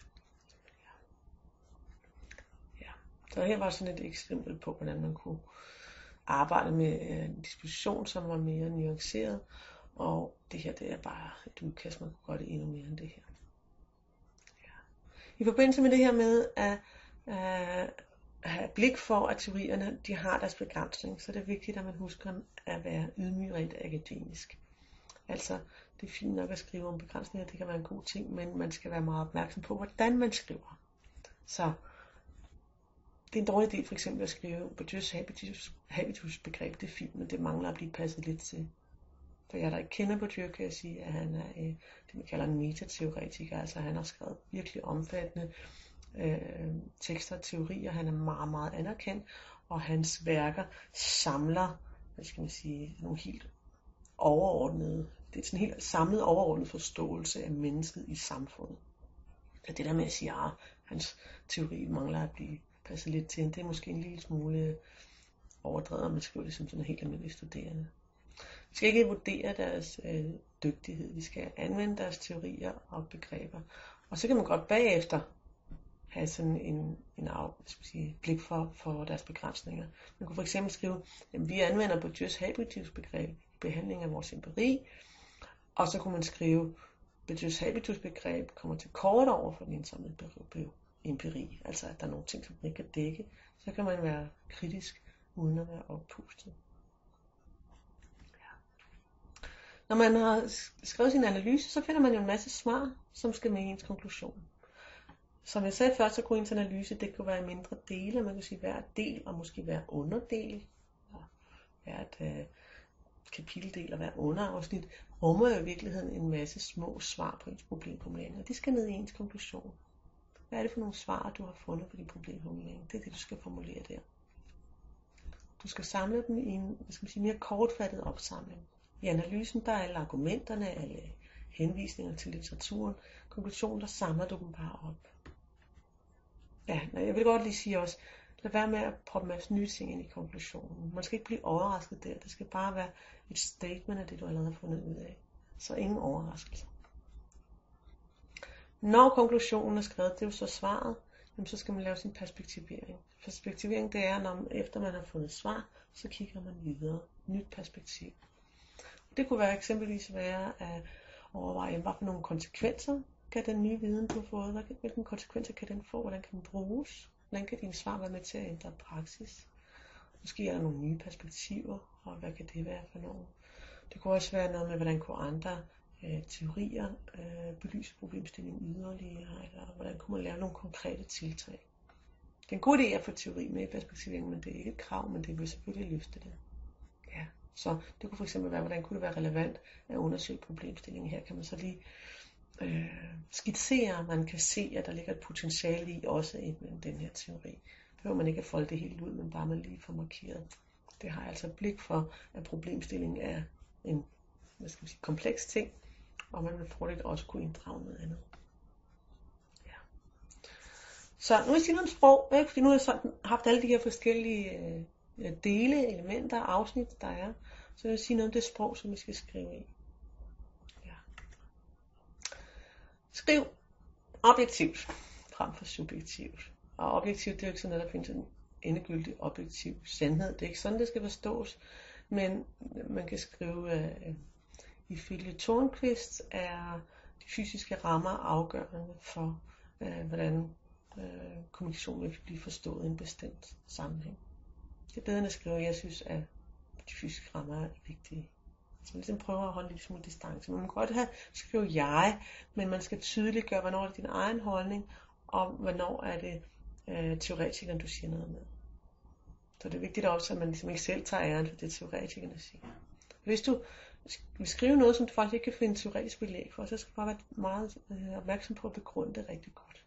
Ja. Så her var sådan et eksempel på, hvordan man kunne arbejde med en disposition, som var mere nuanceret, og det her, det er bare et udkast, man kunne gøre det endnu mere end det her. Ja. I forbindelse med det her med at have blik for, at teorierne de har deres begrænsning, så det er vigtigt, at man husker at være ydmyg rent akademisk. Altså, det er fint nok at skrive om begrænsninger, det kan være en god ting, men man skal være meget opmærksom på, hvordan man skriver. Så det er en dårlig idé for eksempel at skrive Bourdieu's habitus begreb, det er fint, men det mangler at blive passet lidt til. For jeg der ikke kender Bourdieu, kan jeg sige, at han er det man kalder en metateoretiker, altså han har skrevet virkelig omfattende tekster og teorier, han er meget, meget anerkendt, og hans værker samler, hvad skal man sige, nogle helt overordnede, det er sådan en helt samlet overordnet forståelse af mennesket i samfundet. Så det der med at sige, at hans teori mangler at blive passet lidt til, det er måske en lille smule overdrevet, om man skriver det som sådan en helt almindelig studerende. Vi skal ikke vurdere deres dygtighed, vi skal anvende deres teorier og begreber. Og så kan man godt bagefter have sådan en blik for deres begrænsninger. Man kunne for eksempel skrive, at vi anvender Bourdieu's habitus-begreb i behandling af vores empiri, og så kunne man skrive, Bourdieu's habitus-begreb kommer til kort over for den indsamlede empiri, altså at der er nogle ting, som man ikke kan dække, så kan man være kritisk, uden at være oppustet. Når man har skrevet sin analyse, så finder man jo en masse svar, som skal med i ens konklusion. Som jeg sagde før, så kunne ens analyse, det kunne være mindre dele, man kan sige hver del, og måske hver underdel, og hvert kapiteldel og hver underafsnit, rummer jo i virkeligheden en masse små svar på ens problemformulering, og de skal ned i ens konklusion. Hvad er det for nogle svar, du har fundet på din problemformulering? Det er det, du skal formulere der. Du skal samle dem i en mere kortfattet opsamling. I analysen, der er alle argumenterne, alle henvisninger til litteraturen, konklusionen, der samler du dem bare op. Ja, jeg vil godt lige sige også, lad være med at proppe en masse nye ting ind i konklusionen. Man skal ikke blive overrasket der, det skal bare være et statement af det, du allerede har fundet ud af. Så ingen overraskelse. Når konklusionen er skrevet, det er jo så svaret, så skal man lave sin perspektivering. Perspektivering, det er, når efter man har fundet svar, så kigger man videre. Nyt perspektiv. Det kunne være eksempelvis være at overveje, hvad for nogle konsekvenser kan den nye viden, du har fået, hvilke konsekvenser kan den få, hvordan kan den bruges, hvordan kan dine svar være med til at ændre praksis. Måske er der nogle nye perspektiver, og hvad kan det være for nogle. Det kunne også være noget med, hvordan kunne andre teorier belyse problemstillingen yderligere, eller hvordan kunne man lave nogle konkrete tiltag. Det er en god idé at få teori med i perspektiveringen, men det er ikke et krav, men det vil selvfølgelig løfte det. Ja. Så det kunne for eksempel være, hvordan kunne det være relevant at undersøge problemstillingen. Her kan man så lige skitsere, man kan se, at der ligger et potentiale i også inden den her teori. Behøver man ikke at folde det helt ud, men bare man lige får markeret. Det har altså blik for, at problemstillingen er en kompleks ting, og man vil fordelt også kunne inddrage noget andet. Ja. Så nu vil jeg sige noget om sprog, ikke? Fordi nu har jeg sådan haft alle de her forskellige dele, elementer, afsnit, der er. Så jeg vil sige noget om det sprog, som vi skal skrive i. Ja. Skriv objektivt frem for subjektivt. Og objektivt, det er jo ikke sådan noget, der findes en endegyldig objektiv sandhed. Det er ikke sådan, det skal forstås. Men man kan skrive, ifølge Tornquist er de fysiske rammer afgørende for, hvordan kommunikation vil blive forstået i en bestemt sammenhæng. Det er bedre end at skrive, at jeg synes, at de fysiske rammer er vigtige. Så man ligesom prøver at holde lidt smule distance. Man kan godt skrive jeg, men man skal tydeliggøre, hvornår er det din egen holdning, og hvornår er det teoretikeren, du siger noget med. Så det er vigtigt også, at man ligesom ikke selv tager æren for det, teoretikerne siger. Hvis du vil skrive noget, som du faktisk ikke kan finde teoretisk belæg for, så skal du bare være meget opmærksom på at begrunde det rigtig godt.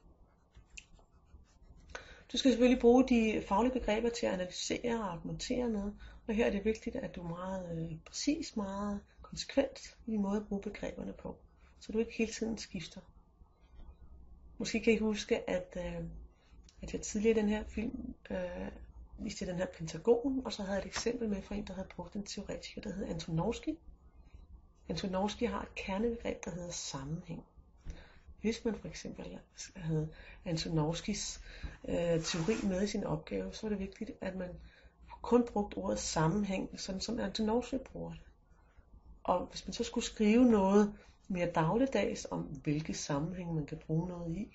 Du skal selvfølgelig bruge de faglige begreber til at analysere og argumentere med, og her er det vigtigt, at du er meget præcis, meget konsekvent i din måde at bruge begreberne på, så du ikke hele tiden skifter. Måske kan I huske, at jeg tidligere i den her film viste den her pentagon, og så havde jeg et eksempel med fra en, der havde brugt en teoretiker, der hed Antonovsky. Antonovsky har et kernebegreb, der hedder sammenhæng. Hvis man for eksempel havde Antonovskys teori med i sin opgave, så var det vigtigt, at man kun brugte ordet sammenhæng, sådan som Antonovsky bruger det. Og hvis man så skulle skrive noget mere dagligdags om, hvilke sammenhæng man kan bruge noget i,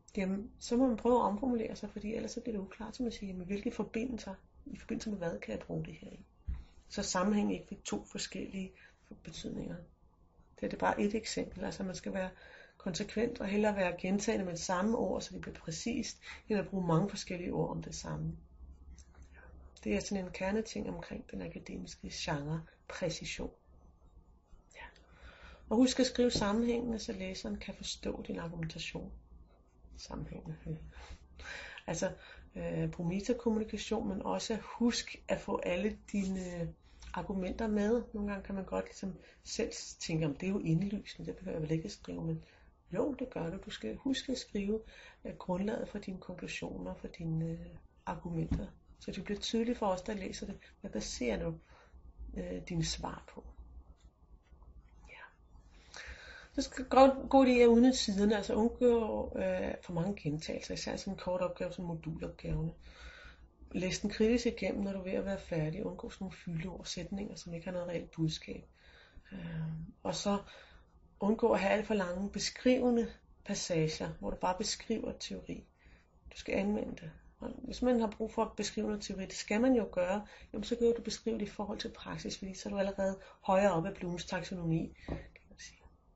jamen, så må man prøve at omformulere sig, fordi ellers så bliver det uklart, som at sige, jamen, hvilke forbindelser, i forbindelse med hvad kan jeg bruge det her i. Så sammenhæng ikke ved to forskellige betydninger. Det er bare et eksempel, altså man skal være konsekvent og hellere være gentagende med det samme ord, så det bliver præcist, end at bruge mange forskellige ord om det samme. Det er sådan en kerneting omkring den akademiske genre, præcision. Ja. Og husk at skrive sammenhængende, så læseren kan forstå din argumentation. Sammenhængende. Altså brug metakommunikation, men også husk at få alle dine argumenter med. Nogle gange kan man godt ligesom selv tænke, om det er jo indlysende, det behøver jeg vel ikke at skrive, men jo, det gør du. Du skal huske at skrive grundlaget for dine konklusioner, for dine argumenter. Så det bliver tydeligt for os, der læser det. Hvad baserer du dine svar på? Ja. Så skal god idé at udnytte siderne, altså undgå for mange gentagelser, især sådan en kort opgave som modulopgaverne. Læs den kritisk igennem, når du er ved at være færdig. Undgå sådan nogle fyldeord, sætninger, som ikke har noget reelt budskab. Og så undgå at have alt for lange beskrivende passager, hvor du bare beskriver teori. Du skal anvende det. Og hvis man har brug for at beskrive noget teori, det skal man jo gøre, jamen så kan du beskrive det i forhold til praksis, fordi så er du allerede højere op af Blums taksonomi, kan man sige.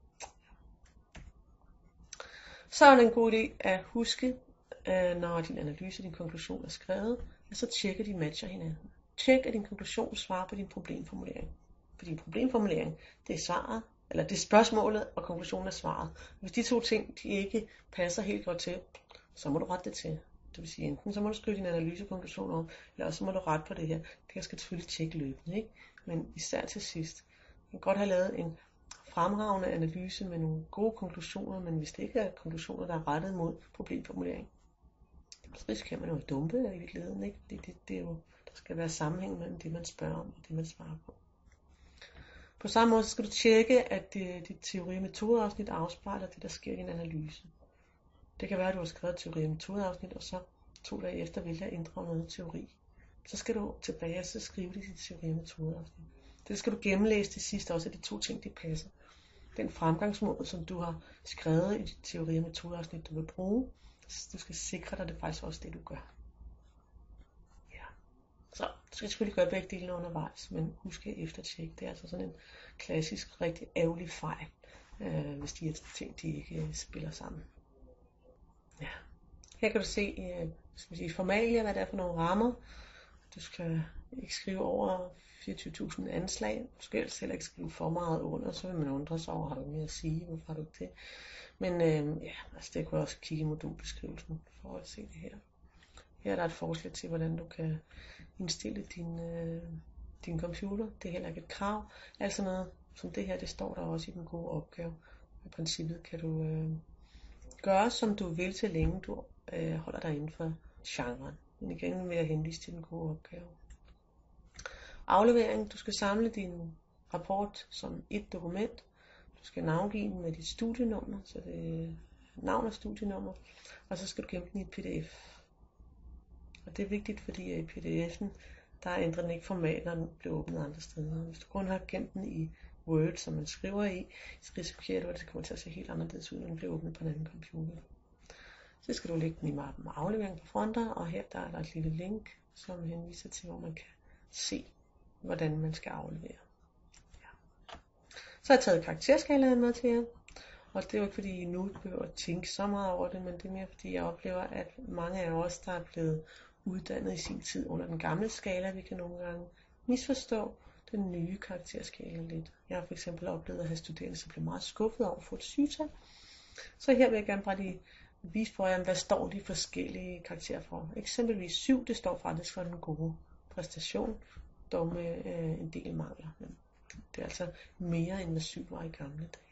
Så er det en god idé at huske, når din analyse, din konklusion er skrevet, så tjek, at de matcher hinanden. Tjek, at din konklusion svarer på din problemformulering. For din problemformulering, det er svaret, eller det er spørgsmålet, og konklusionen er svaret. Hvis de to ting, de ikke passer helt godt til, så må du rette det til. Det vil sige, enten så må du skrive din analysekonklusion om, eller også så må du rette på det her. Det her skal selvfølgelig tjekke løbende, ikke? Men især til sidst. Du kan godt have lavet en fremragende analyse med nogle gode konklusioner, men hvis det ikke er konklusioner, der er rettet mod problemformulering, så risikerer man jo at dumpe i virkeligheden, ikke? Det er jo, der skal være sammenhæng mellem det, man spørger om, og det, man svarer på. På samme måde så skal du tjekke, at dit teori- og metodeafsnit afspejler det, der sker i din analyse. Det kan være, at du har skrevet teori- og metodeafsnit, og så 2 dage efter vælger at inddrage noget teori. Så skal du tilbage og så skrive det i dit teori- og metodeafsnit. Det skal du gennemlæse til sidst også, at de to ting, de passer. Den fremgangsmåde, som du har skrevet i dit teori- og metodeafsnit, du vil bruge, du skal sikre dig, at det faktisk også det, du gør. Ja. Så du skal selvfølgelig gøre begge dele undervejs, men husk at eftertjekke. Det er altså sådan en klassisk, rigtig ærgerlig fejl, hvis de her ting, de ikke spiller sammen. Ja. Her kan du se formalia, hvad det er for nogle rammer. Du skal ikke skrive over 24.000 anslag. Du skal ellers heller ikke skrive for meget under, så vil man undre sig over, har du mere at sige, hvorfor har du det? Men altså det kunne jeg også kigge i modulbeskrivelsen for at se det her. Her er der et forslag til, hvordan du kan indstille din computer. Det er heller ikke et krav. Altså noget som det her, det står der også i den gode opgave. I princippet kan du gøre, som du vil, så længe du holder dig inden for genren. Men igen vil jeg henvise til den gode opgave. Aflevering. Du skal samle din rapport som et dokument. Du skal navngive den med dit studienummer, så det er navn og studienummer. Og så skal du gemme den i et pdf. Og det er vigtigt, fordi i pdf'en, der ændrer den ikke format, når den bliver åbnet andre steder. Hvis du kun har gemt den i Word, som man skriver i, så risikerer du, at det kommer til at se helt anderledes ud, når den bliver åbnet på en anden computer. Så skal du lægge den i mappen aflevering på fronter, og her der er der et lille link, som henviser til, hvor man kan se, hvordan man skal aflevere. Ja. Så har jeg taget karakterskalaen med til jer, og det er jo ikke fordi I nu behøver at tænke så meget over det, men det er mere fordi jeg oplever, at mange af os, der er blevet uddannet i sin tid under den gamle skala, vi kan nogle gange misforstå den nye karakterskala lidt. Jeg har for eksempel oplevet at have studerende, som blev meget skuffet over at få et sygetal. Så her vil jeg gerne bare lige vise for jer, hvad står de forskellige karakterer for. Eksempelvis 7, det står faktisk for den gode præstation, dog med en del mangler. Men det er altså mere end hvad 7 var i gamle dage.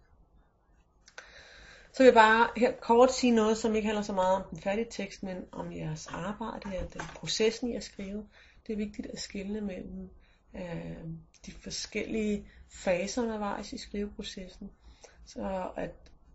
Så vil jeg bare her kort sige noget, som ikke handler så meget om den færdige tekst, men om jeres arbejde, den processen i at skrive. Det er vigtigt at skelne mellem de forskellige faser undervejs i skriveprocessen, så at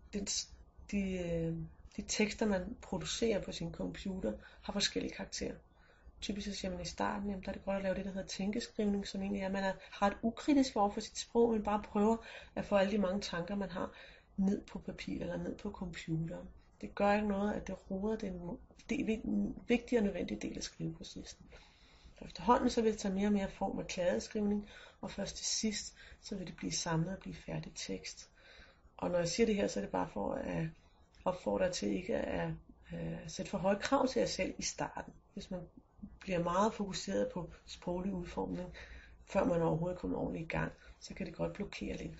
de tekster, man producerer på sin computer, har forskellige karakterer. Typisk så siger man i starten, jamen, der er det godt at lave det, der hedder tænkeskrivning, som egentlig er, at man er ret ukritisk over for sit sprog, men bare prøver at få alle de mange tanker, man har, ned på papir eller ned på computeren. Det gør ikke noget, at det roder. Det er en vigtig og nødvendig del af skriveprocessen. For efterhånden så vil det tage mere og mere form af kladeskrivning, og først til sidst, så vil det blive samlet og blive færdig tekst. Og når jeg siger det her, så er det bare for at opfordre til ikke at sætte for høje krav til jer selv i starten. Hvis man bliver meget fokuseret på sproglig udformning, før man overhovedet kommer ordentligt i gang, så kan det godt blokere lidt.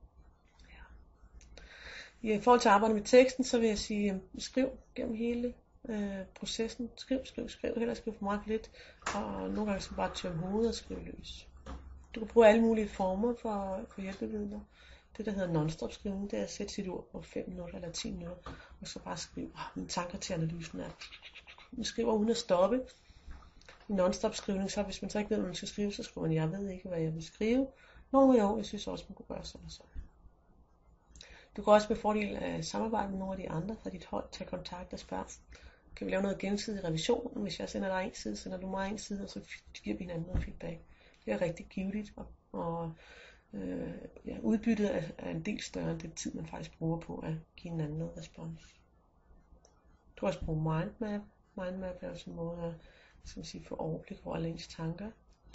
Ja. I forhold til at arbejde med teksten, så vil jeg sige, skriv gennem hele processen. Skriv. Hellere skriv for meget lidt, og nogle gange så bare tørre hovedet og skrive løs. Du kan bruge alle mulige former for hjælpemidler. Det der hedder non-stop skrivning, det er at sætte sit ord på 5 minutter eller 10 minutter, og så bare skrive. Mine tanker til analysen er, man skriver uden at stoppe. I non-stop skrivning, så hvis man så ikke ved, hvad man skal skrive, så skriver man, jeg ved ikke, hvad jeg vil skrive. Jo, jeg synes også, man kunne gøre sådan og sådan. Du kan også med fordel samarbejde med nogle af de andre fra dit hold, tage kontakt og spørge, kan vi lave noget gensidig revision? Hvis jeg sender dig en side, sender du mig en side, og så giver vi hinanden noget feedback. Det er rigtig givetigt, og udbyttet er en del større end det tid, man faktisk bruger på at give hinanden noget respons. Du kan også bruge mindmap. Mindmap er også en måde at få overblik over alle ens tanker.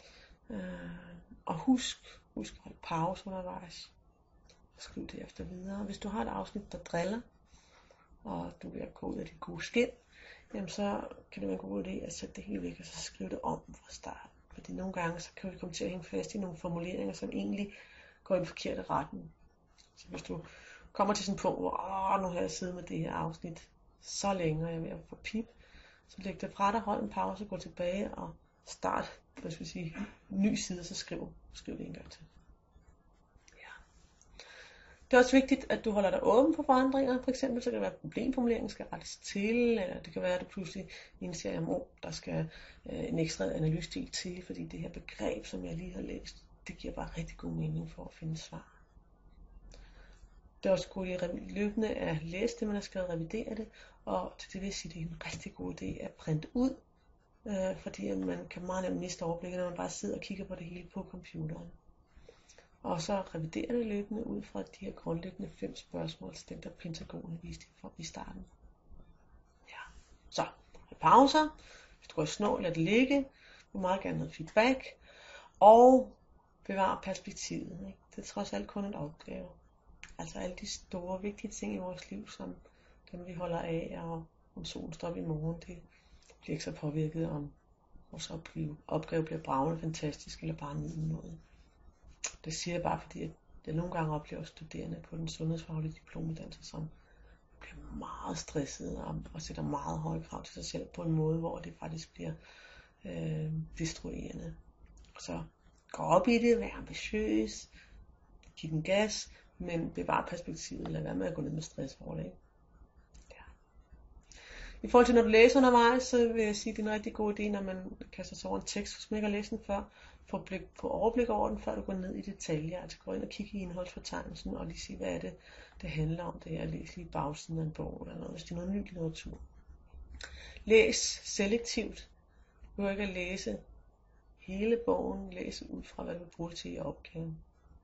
Og husk at holde pause undervejs. Og skriv det efter videre. Hvis du har et afsnit, der driller, og du vil gå ud af dit gode skin, jamen så kan det være en god idé at sætte det hele væk, og så skrive det om fra start. Fordi nogle gange, så kan vi komme til at hænge fast i nogle formuleringer, som egentlig går i den forkerte retning. Så hvis du kommer til sådan et punkt, hvor nu har jeg siddet med det her afsnit så længe, og jeg er ved at få pip, så læg det fra dig, hold en pause, gå tilbage og start, ny side, og så skriv det en gang til. Det er også vigtigt, at du holder dig åben for forandringer. For eksempel så kan det være, at problemformuleringen skal rettes til, eller det kan være, at du pludselig indser, at der skal en ekstra analysestil til, fordi det her begreb, som jeg lige har læst, det giver bare rigtig god mening for at finde svar. Det er også godt løbende at læse det, man har skrevet, revidere det, og til det vil jeg sige, at det er en rigtig god idé at printe ud, fordi man kan meget nemt miste overblikket, når man bare sidder og kigger på det hele på computeren. Og så revidere det løbende ud fra de her grundlæggende 5 spørgsmål, den der Pentagonen viste i starten. Ja. Så, pauser. Hvis du går i snå, lad det ligge. Du må meget gerne have feedback. Og bevar perspektivet. Ikke? Det er trods alt kun en opgave. Altså alle de store, vigtige ting i vores liv, som dem vi holder af, og om solen står op i morgen, det bliver ikke så påvirket, om vores opgave bliver bravende fantastisk, eller bare middelmåde. Det siger jeg bare, fordi jeg nogle gange oplever studerende på den sundhedsfaglige diplomuddannelse, som bliver meget stresset og sætter meget høje krav til sig selv på en måde, hvor det faktisk bliver destruerende. Så gå op i det, vær ambitiøs, giv den gas, men bevar perspektivet, lad være med at gå ned med stress over det. Ikke? Ja. I forhold til når du læser undervejs, så vil jeg sige, at det er en rigtig god idé, når man kaster sig over en tekst, hvis man ikke har læst den før, få overblik over den, før du går ned i detaljer. Altså gå ind og kigge i indholdsfortegnelsen og lige sige, hvad er det handler om. Det er at læse lige bagsiden af en bog eller noget, hvis det er noget ny litteratur. Læs selektivt. Du behøver ikke at læse hele bogen. Læs ud fra, hvad du vil bruge til i opgaven.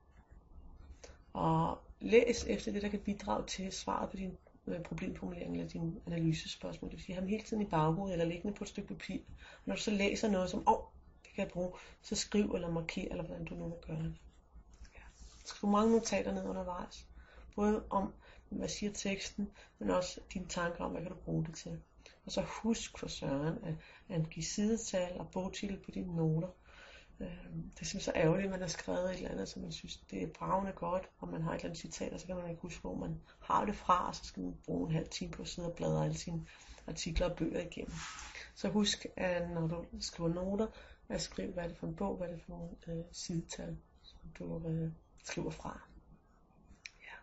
Og læs efter det, der kan bidrage til svaret på din problemformulering eller dine analysespørgsmål. Det vil sige, have dem hele tiden i baghovedet eller liggende på et stykke papir. Og når du så læser noget som, det kan jeg bruge, så skriv eller marker, eller hvordan du nu vil gøre det. Ja. Skriv mange notater ned undervejs. Både om, hvad siger teksten, men også dine tanker om, hvad kan du bruge det til. Og så husk for søren at angive sidetal og bogtitel på dine noter. Det er simpelthen så ærgerligt, at man har skrevet et eller andet, så man synes, det er bravende godt, og man har et eller andet citat, og så kan man ikke huske, hvor man har det fra, og så skal man bruge en halv time på at sidde og bladre alle sine artikler og bøger igennem. Så husk, at når du skriver noter, at skrive, hvad er det for en bog, hvad er det for nogle sidetal, som du skriver fra. Ja.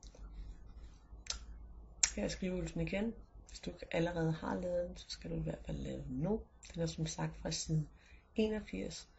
Her er skriveøvelsen igen. Hvis du allerede har lavet den, så skal du i hvert fald lave den nu. Den er som sagt fra side 81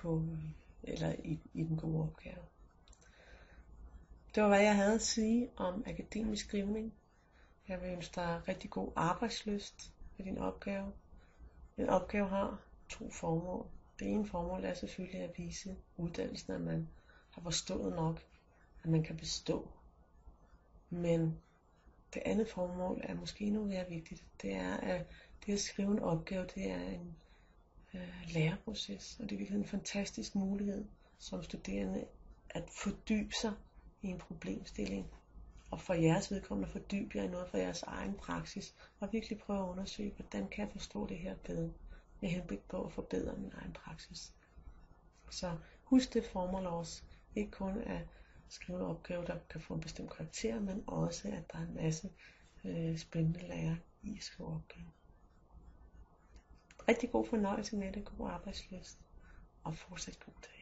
i den gode opgave. Det var hvad jeg havde at sige om akademisk skrivning. Jeg vil ønske dig rigtig god arbejdslyst med din opgave. En opgave har 2 formål. Det ene formål er selvfølgelig at vise uddannelsen, at man har forstået nok, at man kan bestå. Men Det andet formål er måske endnu mere vigtigt. Det er, at det at skrive en opgave, det er en læreproces, og det er virkelig en fantastisk mulighed som studerende at fordybe sig i en problemstilling, og for jeres vedkommende fordybe jer i noget fra jeres egen praksis, og virkelig prøve at undersøge, hvordan kan jeg forstå det her bedre, med henblik på at forbedre min egen praksis. Så husk det formål også, ikke kun at skrive en opgave, der kan få en bestemt karakter, men også at der er en masse spændende lære i at skrive opgaven. Rigtig god fornøjelse med det, god arbejdslyst, og fortsat god dag.